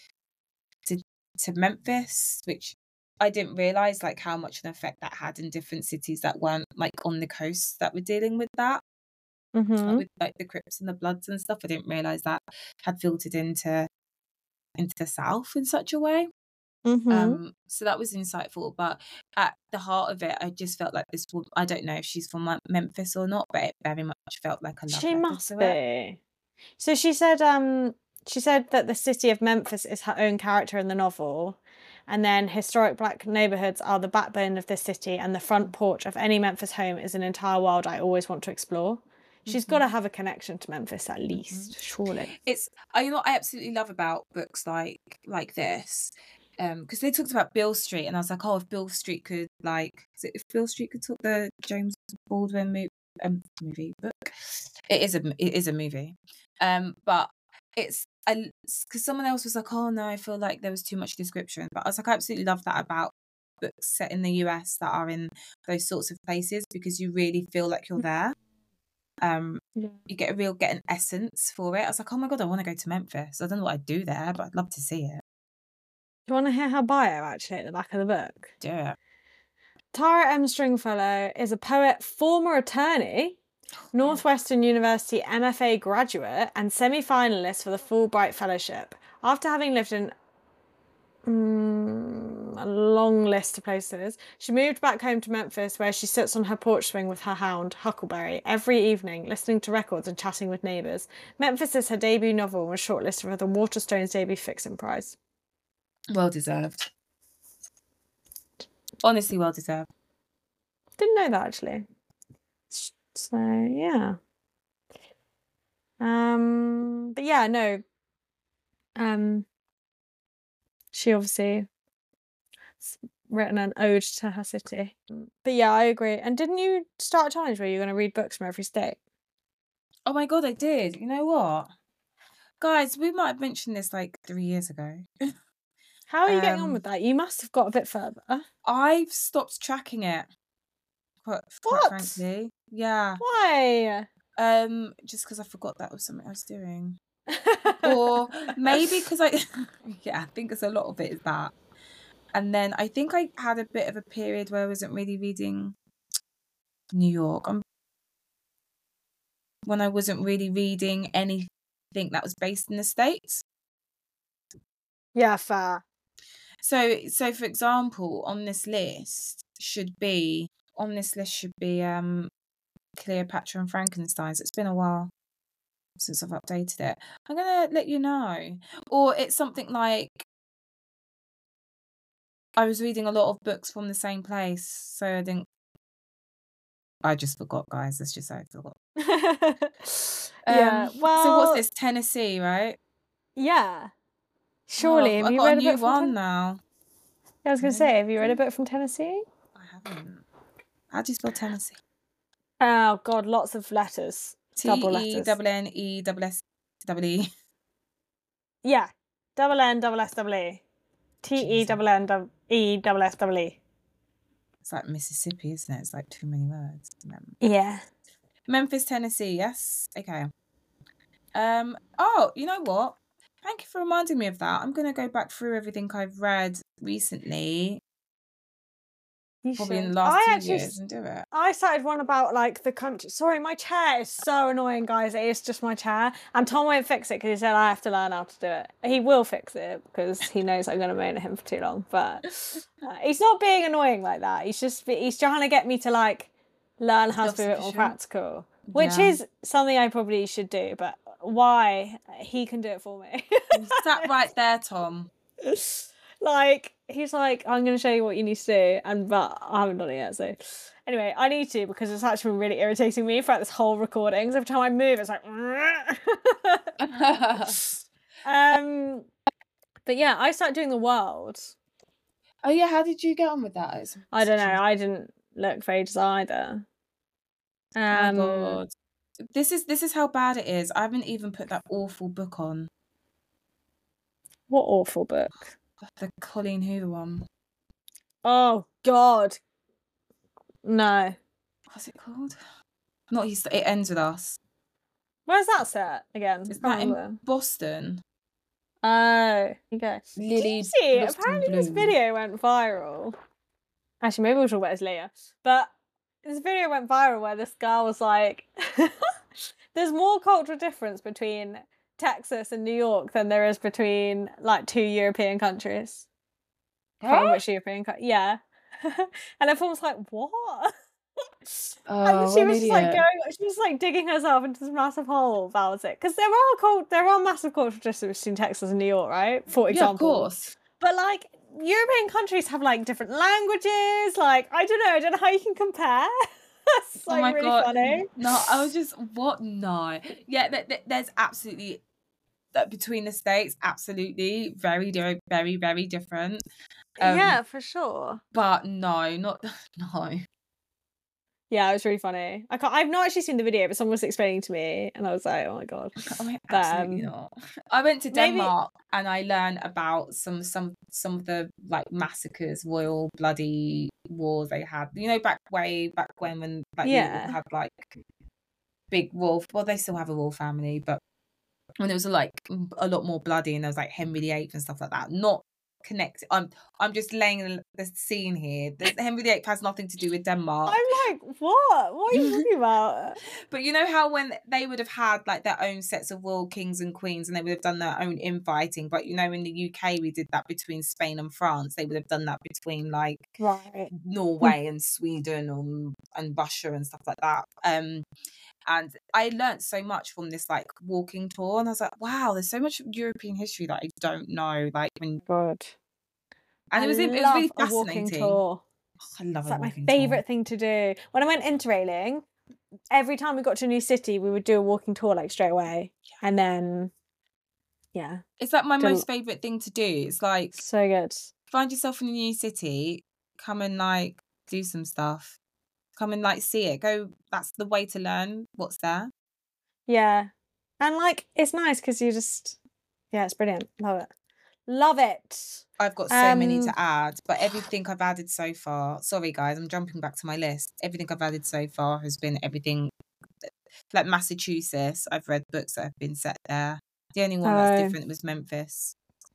to, to Memphis, which I didn't realize like how much an effect that had in different cities that weren't like on the coast that were dealing with that, Mhm. with like the Crips and the Bloods and stuff. I didn't realize that had filtered into into the South in such a way. Mhm. Um, so that was insightful, but at the heart of it, I just felt like this woman, I don't know if she's from Mem- Memphis or not, but it very much felt like a love She letter must to it. be. So she said, um, she said that the city of Memphis is her own character in the novel, and then historic black neighborhoods are the backbone of this city, and the front porch of any Memphis home is an entire world I always want to explore. She's got to have a connection to Memphis at least, surely. It's, I, you know what I absolutely love about books like like this, um, because they talked about Beale Street, and I was like, oh, if Beale Street could like, is it if Beale Street could talk, the James Baldwin movie, um, movie book? It is a it is a movie, um, but it's, I, because someone else was like, oh no, I feel like there was too much description, but I was like, I absolutely love that about books set in the U S that are in those sorts of places, because you really feel like you're there. Um, Yeah. you get a real get an essence for it. I was like, oh my god, I want to go to Memphis. I don't know what I'd do there, but I'd love to see it. Do you want to hear her bio actually at the back of the book? Do it. Tara M. Stringfellow is a poet, former attorney, Northwestern University M F A graduate, and semi-finalist for the Fulbright Fellowship. After having lived in mm, a long list of places, she moved back home to Memphis, where she sits on her porch swing with her hound, Huckleberry, every evening, listening to records and chatting with neighbours. Memphis is her debut novel and was shortlisted for the Waterstones Debut Fiction Prize. Well deserved. Honestly, well deserved. Didn't know that actually. So yeah. Um, but yeah, no. Um, she obviously s- written an ode to her city. But yeah, I agree. And didn't you start a challenge where you're going to read books from every state? Oh my god, I did. You know what? Guys, we might have mentioned this like three years ago. How are you getting on Um, with that? You must have got a bit further. I've stopped tracking it. Quite, quite What? frankly. Yeah. Why? Um, just because I forgot that was something I was doing. Or maybe because I, yeah, I think it's a lot of it is that. And then I think I had a bit of a period where I wasn't really reading New York. I'm, when I wasn't really reading anything that was based in the States. Yeah, fair. So, so for example, on this list should be on this list should be um, Cleopatra and Frankenstein's. It's been a while since I've updated it. I'm gonna let you know. Or it's something like I was reading a lot of books from the same place, so I didn't. I just forgot, guys. Let's just say I forgot. Yeah. Um, Well. So what's this? Tennessee, right? Yeah. Surely, Oh, have I've you got read a a new book from one Ten- now. I was going to say, have you read a book from Tennessee? I haven't. How do you spell Tennessee? Oh God, lots of letters, T double E letters. double N E double S double E. Yeah, double N double S double E, T E double N double E double S double E. It's like Mississippi, isn't it? It's like too many words. Mem- Yeah. Memphis, Tennessee. Yes. Okay. Um. Oh, you know what? Thank you for reminding me of that. I'm gonna go back through everything I've read recently, You probably in should. the last I two actually, years, and do it. I started one about like the country. Sorry, my chair is so annoying, guys. It is just my chair, and Tom won't fix it because he said I have to learn how to do it. He will fix it because he knows I'm going to moan at him for too long. But uh, he's not being annoying like that. He's just he's trying to get me to like learn how to be a bit more practical, which Yeah. is something I probably should do. But why? He can do it for me. You sat right there, Tom. Like he's like, I'm going to show you what you need to do, and but I haven't done it yet. So anyway, I need to because it's actually been really irritating me throughout this whole recording. So every time I move, it's like. um, but yeah, I started doing the world. Oh yeah, how did you get on with that? It's I don't know. I didn't look for ages either. Um, oh my God. This is this is how bad it is. I haven't even put that awful book on. What awful book? The Colleen Hoover one. Oh God. No. What's it called? Not He It Ends With Us. Where's that set again? Is that in Boston? Oh, you go. Lily Did you see? Blossom Apparently, this Bloom. video went viral. Actually, maybe we'll talk about this later. But this video went viral where this girl was like, "There's more cultural difference between Texas and New York than there is between like two European countries." Huh? Which European country? Yeah. And everyone was like, "What?" Oh, and she an was just like idiot. going, she was like digging herself into this massive hole about it because there are cult, there are massive cultural differences between Texas and New York, right? For example, Yeah, of course. But like European countries have like different languages. Like I don't know, I don't know how you can compare. It's like oh my really God. funny. No, I was just what? No, yeah. Th- th- there's absolutely that between the states, absolutely very, very, very, very different. Um, Yeah, for sure. But no, not no. Yeah, it was really funny. I can't, I've not actually seen the video, but someone was explaining to me, and I was like, "Oh my God!" Oh, But, absolutely um, not. I went to maybe- Denmark and I learned about some some some of the like massacres, royal bloody wars they had. You know, back way back when when like Yeah. they had like big royal. Well, they still have a royal family, but when it was like a lot more bloody and there was like Henry the Eighth and stuff like that. Not connected. I'm I'm just laying the scene here. The, Henry the Eighth has nothing to do with Denmark. I'm like, what? What are you talking about? But you know how when they would have had like their own sets of royal kings and queens and they would have done their own infighting, but you know in the U K we did that between Spain and France. They would have done that between like Right. Norway and Sweden and, and Russia and stuff like that. Um and I learnt so much from this like walking tour, and I was like, wow, there's so much European history that I don't know. Like when Good. and I it was it was love really a walking fascinating. tour. Oh, I love It's a like my walking favourite tour. thing to do. When I went interrailing, every time we got to a new city, we would do a walking tour like straight away. And then, yeah, It's like my Del- most favourite thing to do. It's like so good. find yourself in a new city, come and like do some stuff. Come and like see it. Go that's the way to learn what's there. Yeah. And like, it's nice because you just, yeah, it's brilliant. Love it. Love it. I've got so many Um, to add, but everything I've added so far, sorry guys, I'm jumping back to my list. Everything I've added so far has been everything like Massachusetts. I've read books that have been set there. The only one that's Oh. different was Memphis.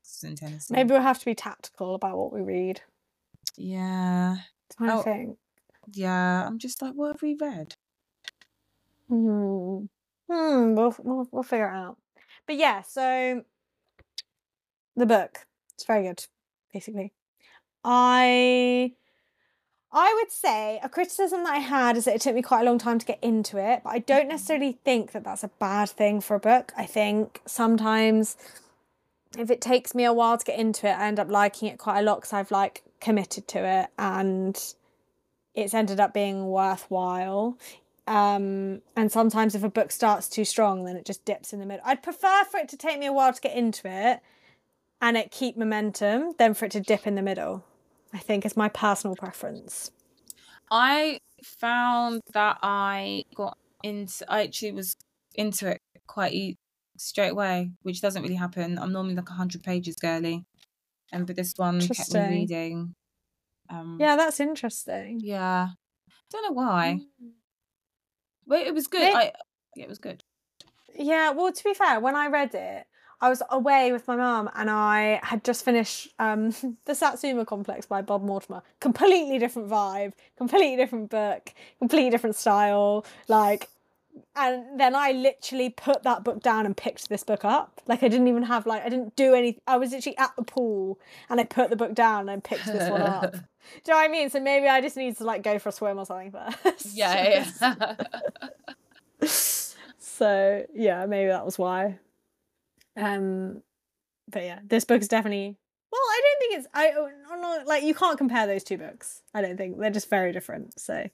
in Tennessee. Maybe we'll have to be tactical about what we read. Yeah. I Oh. think. Yeah, I'm just like, what have we read? Hmm. Hmm. We'll, we'll we'll figure it out. But yeah, so the book. It's very good, basically. I I would say a criticism that I had is that it took me quite a long time to get into it, but I don't necessarily think that that's a bad thing for a book. I think sometimes if it takes me a while to get into it, I end up liking it quite a lot because I've like committed to it and it's ended up being worthwhile. Um, and sometimes if a book starts too strong, then it just dips in the middle. I'd prefer for it to take me a while to get into it and it keep momentum than for it to dip in the middle. I think is my personal preference. I found that I got into, I actually was into it quite e- straight away, which doesn't really happen. I'm normally like one hundred pages girly. And but this one kept me reading. Um, yeah, that's interesting. Yeah. Don't know why. Mm. But it was good. It, I yeah, it was good. Yeah, well, to be fair, when I read it, I was away with my mum and I had just finished um, The Satsuma Complex by Bob Mortimer. Completely different vibe, completely different book, completely different style. Like, and then I literally put that book down and picked this book up. Like, I didn't even have, like, I didn't do anything. I was literally at the pool and I put the book down and picked this one up. Do you know what I mean? So maybe I just need to, like, go for a swim or something first. Yeah, yeah. So, yeah, maybe that was why. Um, but yeah, this book is definitely. Well, I don't think it's. I I'm not, like you can't compare those two books. I don't think they're just very different. So,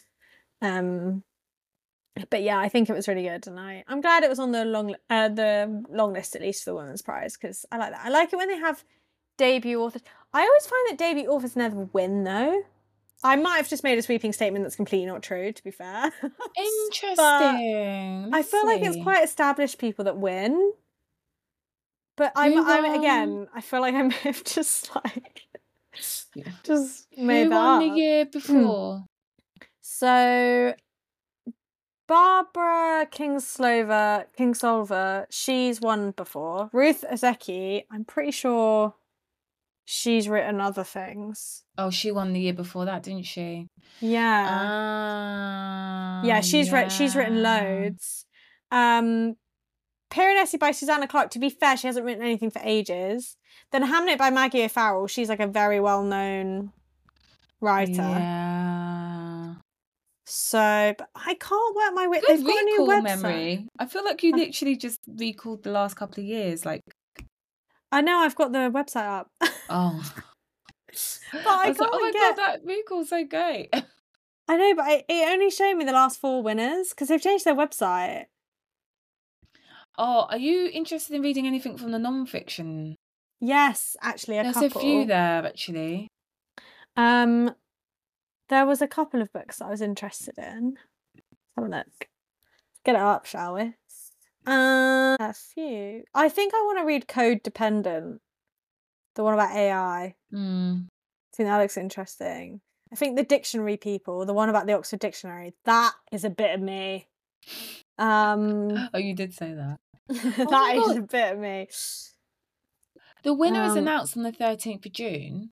um, but yeah, I think it was really good, and I I'm glad it was on the long uh the long list at least for the Women's Prize because I like that. I like it when they have debut authors. I always find that debut authors never win though. I might have just made a sweeping statement that's completely not true, to be fair. Interesting. I feel see. like it's quite established people that win. But I'm, I'm again, I feel like I may have just like, just made Who that won up. the year before? So, Barbara Kingsolver, Kingsolver, she's won before. Ruth Ozeki, I'm pretty sure she's written other things. Oh, she won the year before that, didn't she? Yeah. Uh, yeah, she's yeah. Re- she's written loads. Um, Piranesi by Susanna Clarke, to be fair, she hasn't written anything for ages. Then Hamnet by Maggie O'Farrell, she's like a very well-known writer. Yeah. So, but I can't work my way. Good They've got a new recall website. memory. I feel like you literally just recalled the last couple of years. Like, I know I've got the website up. Oh. But I, I was can't like, oh my get... god, that recall's so great. I know, but I, it only showed me the last four winners because they've changed their website. Oh, are you interested in reading anything from the non-fiction? Yes, actually, a There's couple. There's a few there, actually. Um, there was a couple of books that I was interested in. Let's have a look. Get it up, shall we? Uh, a few. I think I want to read Code Dependent, the one about A I. Mm. I think that looks interesting. I think the Dictionary People, the one about the Oxford Dictionary, that is a bit of me. Um, oh, you did say that. that oh is a bit of me. The winner um, is announced on the thirteenth of June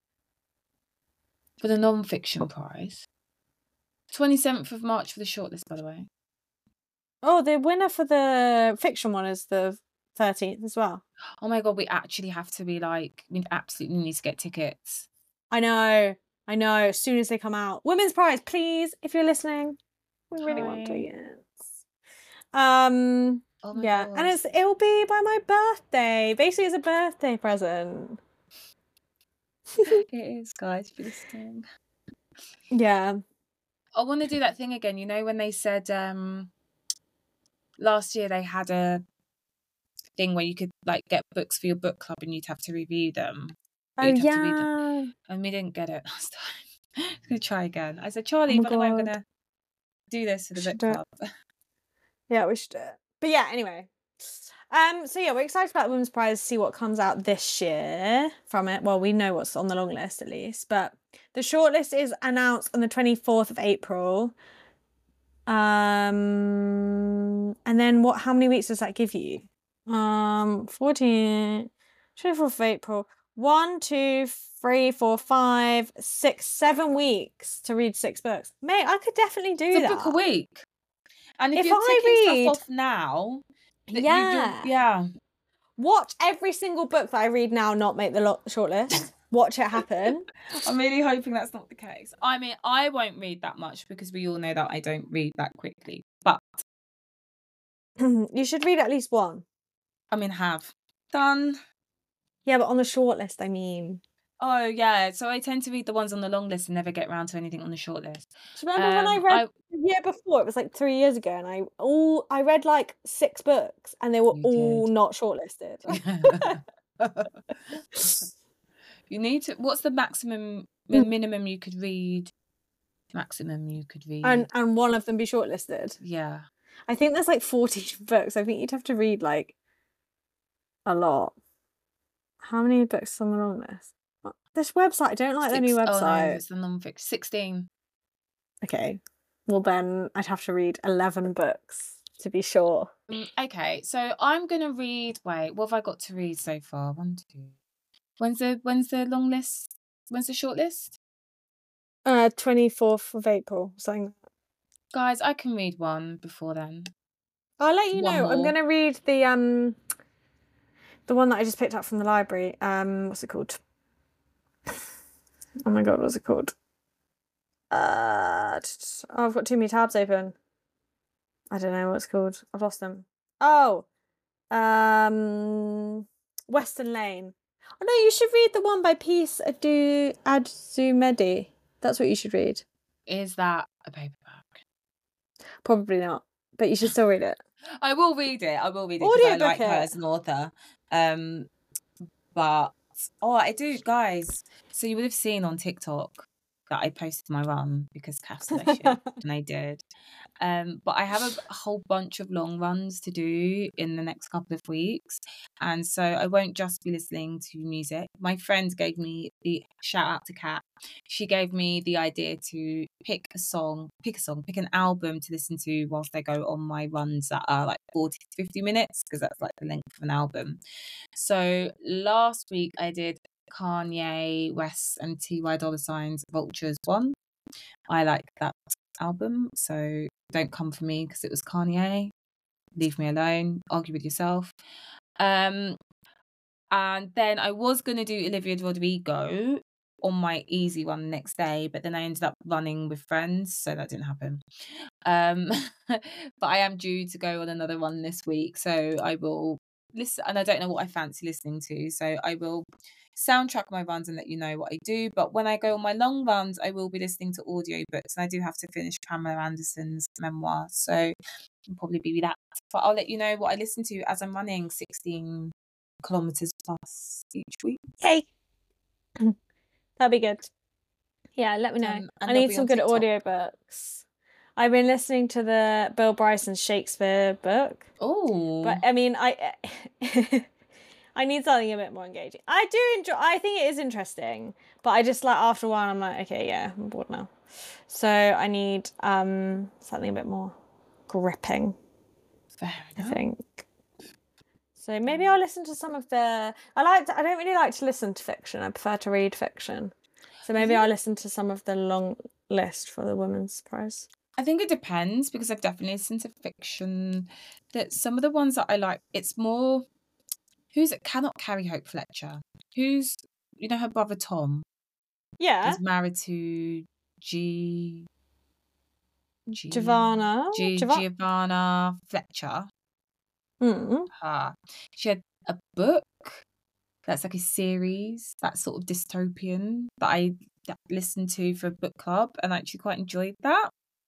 for the non-fiction prize. twenty-seventh of March for the shortlist, by the way. Oh, the winner for the fiction one is the thirteenth as well. Oh my god, we actually have to be like, we absolutely need to get tickets. I know, I know. As soon as they come out, Women's Prize, please, if you're listening, we really Hi. want tickets. Um, oh my yeah, god. and it's it'll be by my birthday. Basically, it's a birthday present. It is, guys, for listening. Yeah, I want to do that thing again. You know when they said um, last year they had a thing where you could like get books for your book club and you'd have to review them. Oh you'd have yeah, to read them. And we didn't get it last time. I'm gonna try again. I said, Charlie, oh by the way, I'm gonna do this for the book club. Yeah, we should do it. But yeah, anyway. Um, so yeah, we're excited about the Women's Prize to see what comes out this year from it. Well, we know what's on the long list at least, but the shortlist is announced on the twenty-fourth of April. Um, and then what? How many weeks does that give you? Um, fourteen. twenty-fourth of April. One, two, three, four, five, six, seven weeks to read six books. Mate, I could definitely do It's a that. book a week. And if, If you're I ticking read- stuff off now, that Yeah. you, you're, yeah. Watch every single book that I read now not make the lo- shortlist. Watch it happen. I'm really hoping that's not the case. I mean, I won't read that much because we all know that I don't read that quickly. But You should read at least one. I mean, have done. Yeah, but on the shortlist, I mean. Oh yeah, so I tend to read the ones on the long list and never get around to anything on the short list. Do you remember when I Um, read I- the year before? It was like three years ago, and I all I read like six books, and they were You all did. not shortlisted. You need to. What's the maximum, the minimum you could read? Maximum you could read. and and one of them be shortlisted. yeah, I think there's like fourteen books. I think you'd have to read like a lot. How many books on the long list? This website, I don't like the new Six- Oh no, website. it's the non-fiction. Sixteen. Okay. Well, then I'd have to read eleven books to be sure. Um, okay, so I'm gonna read. Wait, what have I got to read so far? One, two. When's the when's the long list? When's the short list? Uh, twenty-fourth of April, something. Guys, I can read one before then. I'll let you One know. I'm more. gonna read the um, the one that I just picked up from the library. Um, what's it called? Oh my god, what's it called? Uh, t- t- oh, I've got too many tabs open. I don't know what it's called. I've lost them. Oh, um, Western Lane. Oh no, you should read the one by Peace Adu Adzumedi. That's what you should read. Is that a paperback? Probably not, but you should still read it. I will read it. I will read it because I Audiobook like her it. as an author. Um, but oh, I do, guys. So you would have seen on TikTok that I posted my run because Kath said I should, and I did. Um, but I have a whole bunch of long runs to do in the next couple of weeks, and so I won't just be listening to music. My friend gave me the shout out to Kat. She gave me the idea to pick a song, pick a song, pick an album to listen to whilst I go on my runs that are like forty to fifty minutes because that's like the length of an album. So last week I did Kanye West and T Y Dolla Sign's Vultures one. I like that album, so don't come for me because it was Kanye. Leave me alone. Argue with yourself. Um, and then I was gonna do Olivia Rodrigo on my easy one the next day, but then I ended up running with friends, so that didn't happen. Um, but I am due to go on another one this week, so I will listen. And I don't know what I fancy listening to, so I will soundtrack my runs and let you know what I do. But when I go on my long runs, I will be listening to audiobooks, and I do have to finish Pamela Anderson's memoir, so I'll probably be that. But I'll let you know what I listen to as I'm running sixteen kilometers plus each week. Okay. That'd be good. Yeah, let me know. Um, and I they'll need be some on good TikTok. audiobooks. I've been listening to the Bill Bryson Shakespeare book. Oh, But I mean, I I need something a bit more engaging. I do enjoy. I think it is interesting, but I just like after a while, I'm like, okay, yeah, I'm bored now. So I need um something a bit more gripping. fair I enough. think. So maybe I'll listen to some of the. I like. To, I don't really like to listen to fiction. I prefer to read fiction. So maybe I'll listen to some of the long list for the Women's Prize. I think it depends because I've definitely listened to fiction. That some of the ones that I like, it's more. Who's it? Cannot Carry Hope Fletcher. Who's you know her brother Tom Yeah, is married to G. G Giovanna. G Giova- Giovanna Fletcher. Mm. Her. She had a book that's like a series that's sort of dystopian that I that listened to for a book club and I actually quite enjoyed that.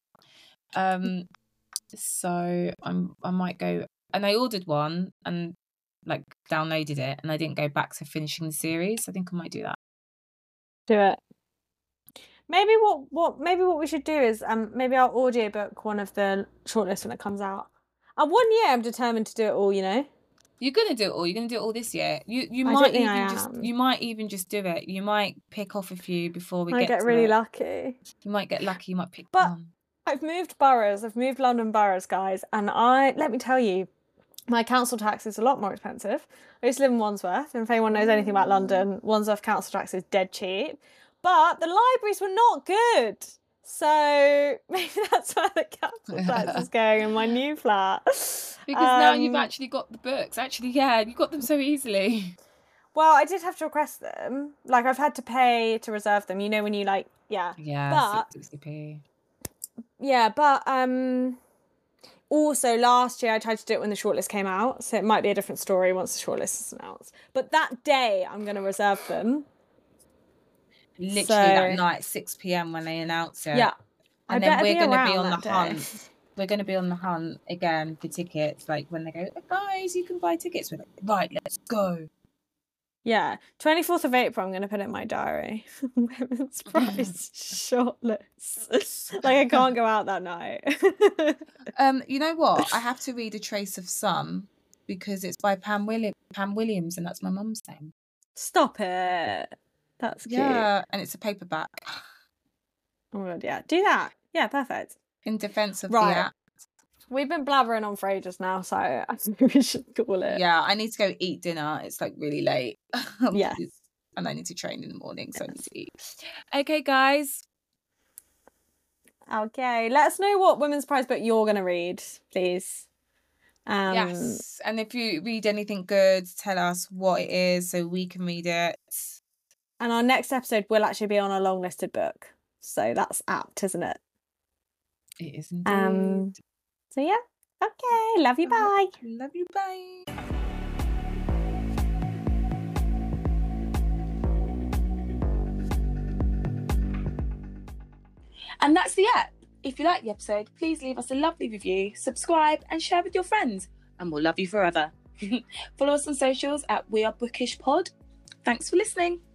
Um, so I'm I might go and I ordered one and like downloaded it and I didn't go back to finishing the series. I think I might do that. Do it. Maybe what what maybe what we should do is um maybe I'll audiobook one of the shortlists when it comes out. And one year I'm determined to do it all, you know. You're gonna do it all. You're gonna do it all this year. You you I might don't think even I just am. you might even just do it. You might pick off a few before we I get, get to really it. lucky. You might get lucky. You might pick But- one. I've moved boroughs. I've moved London boroughs, guys, and I let me tell you, my council tax is a lot more expensive. I used to live in Wandsworth, and if anyone knows anything about London, Wandsworth council tax is dead cheap. But the libraries were not good. So maybe that's where the council tax is going in my new flat. Because um, now you've actually got the books. Actually, yeah, you got them so easily. Well, I did have to request them. Like, I've had to pay to reserve them. You know, when you, like, yeah. Yeah, sixty p. Yeah, but um, also last year I tried to do it when the shortlist came out. So it might be a different story once the shortlist is announced. But that day, I'm going to reserve them. Literally so, that night, six p.m. when they announce it. Yeah. And I then we're going to be on the day. hunt. We're going to be on the hunt again for tickets. Like, when they go, guys, you can buy tickets. We're like, right, let's go. Yeah, twenty-fourth of April, I'm going to put it in my diary. Women's Prize shortlist. Like, I can't go out that night. um, You know what? I have to read A Trace of Sun because it's by Pam, Willi- Pam Williams, and that's my mum's name. Stop it. That's cute. Yeah, and it's a paperback. Oh my God, yeah. Do that. Yeah, perfect. In defence of right. the act. We've been blabbering on for ages now, so I think we should call it. Yeah, I need to go eat dinner. It's like really late. Yeah. And I need to train in the morning, so yes. I need to eat. Okay, guys. Okay, let us know what Women's Prize book you're going to read, please. Um, yes, and if you read anything good, tell us what it is so we can read it. And our next episode will actually be on a long-listed book, so that's apt, isn't it? It is indeed. Um, so yeah, okay, love you, bye. Love you, bye. And that's the app. If you like the episode, please leave us a lovely review, subscribe and share with your friends. And we'll love you forever. Follow us on socials at We Are Bookish Pod. Thanks for listening.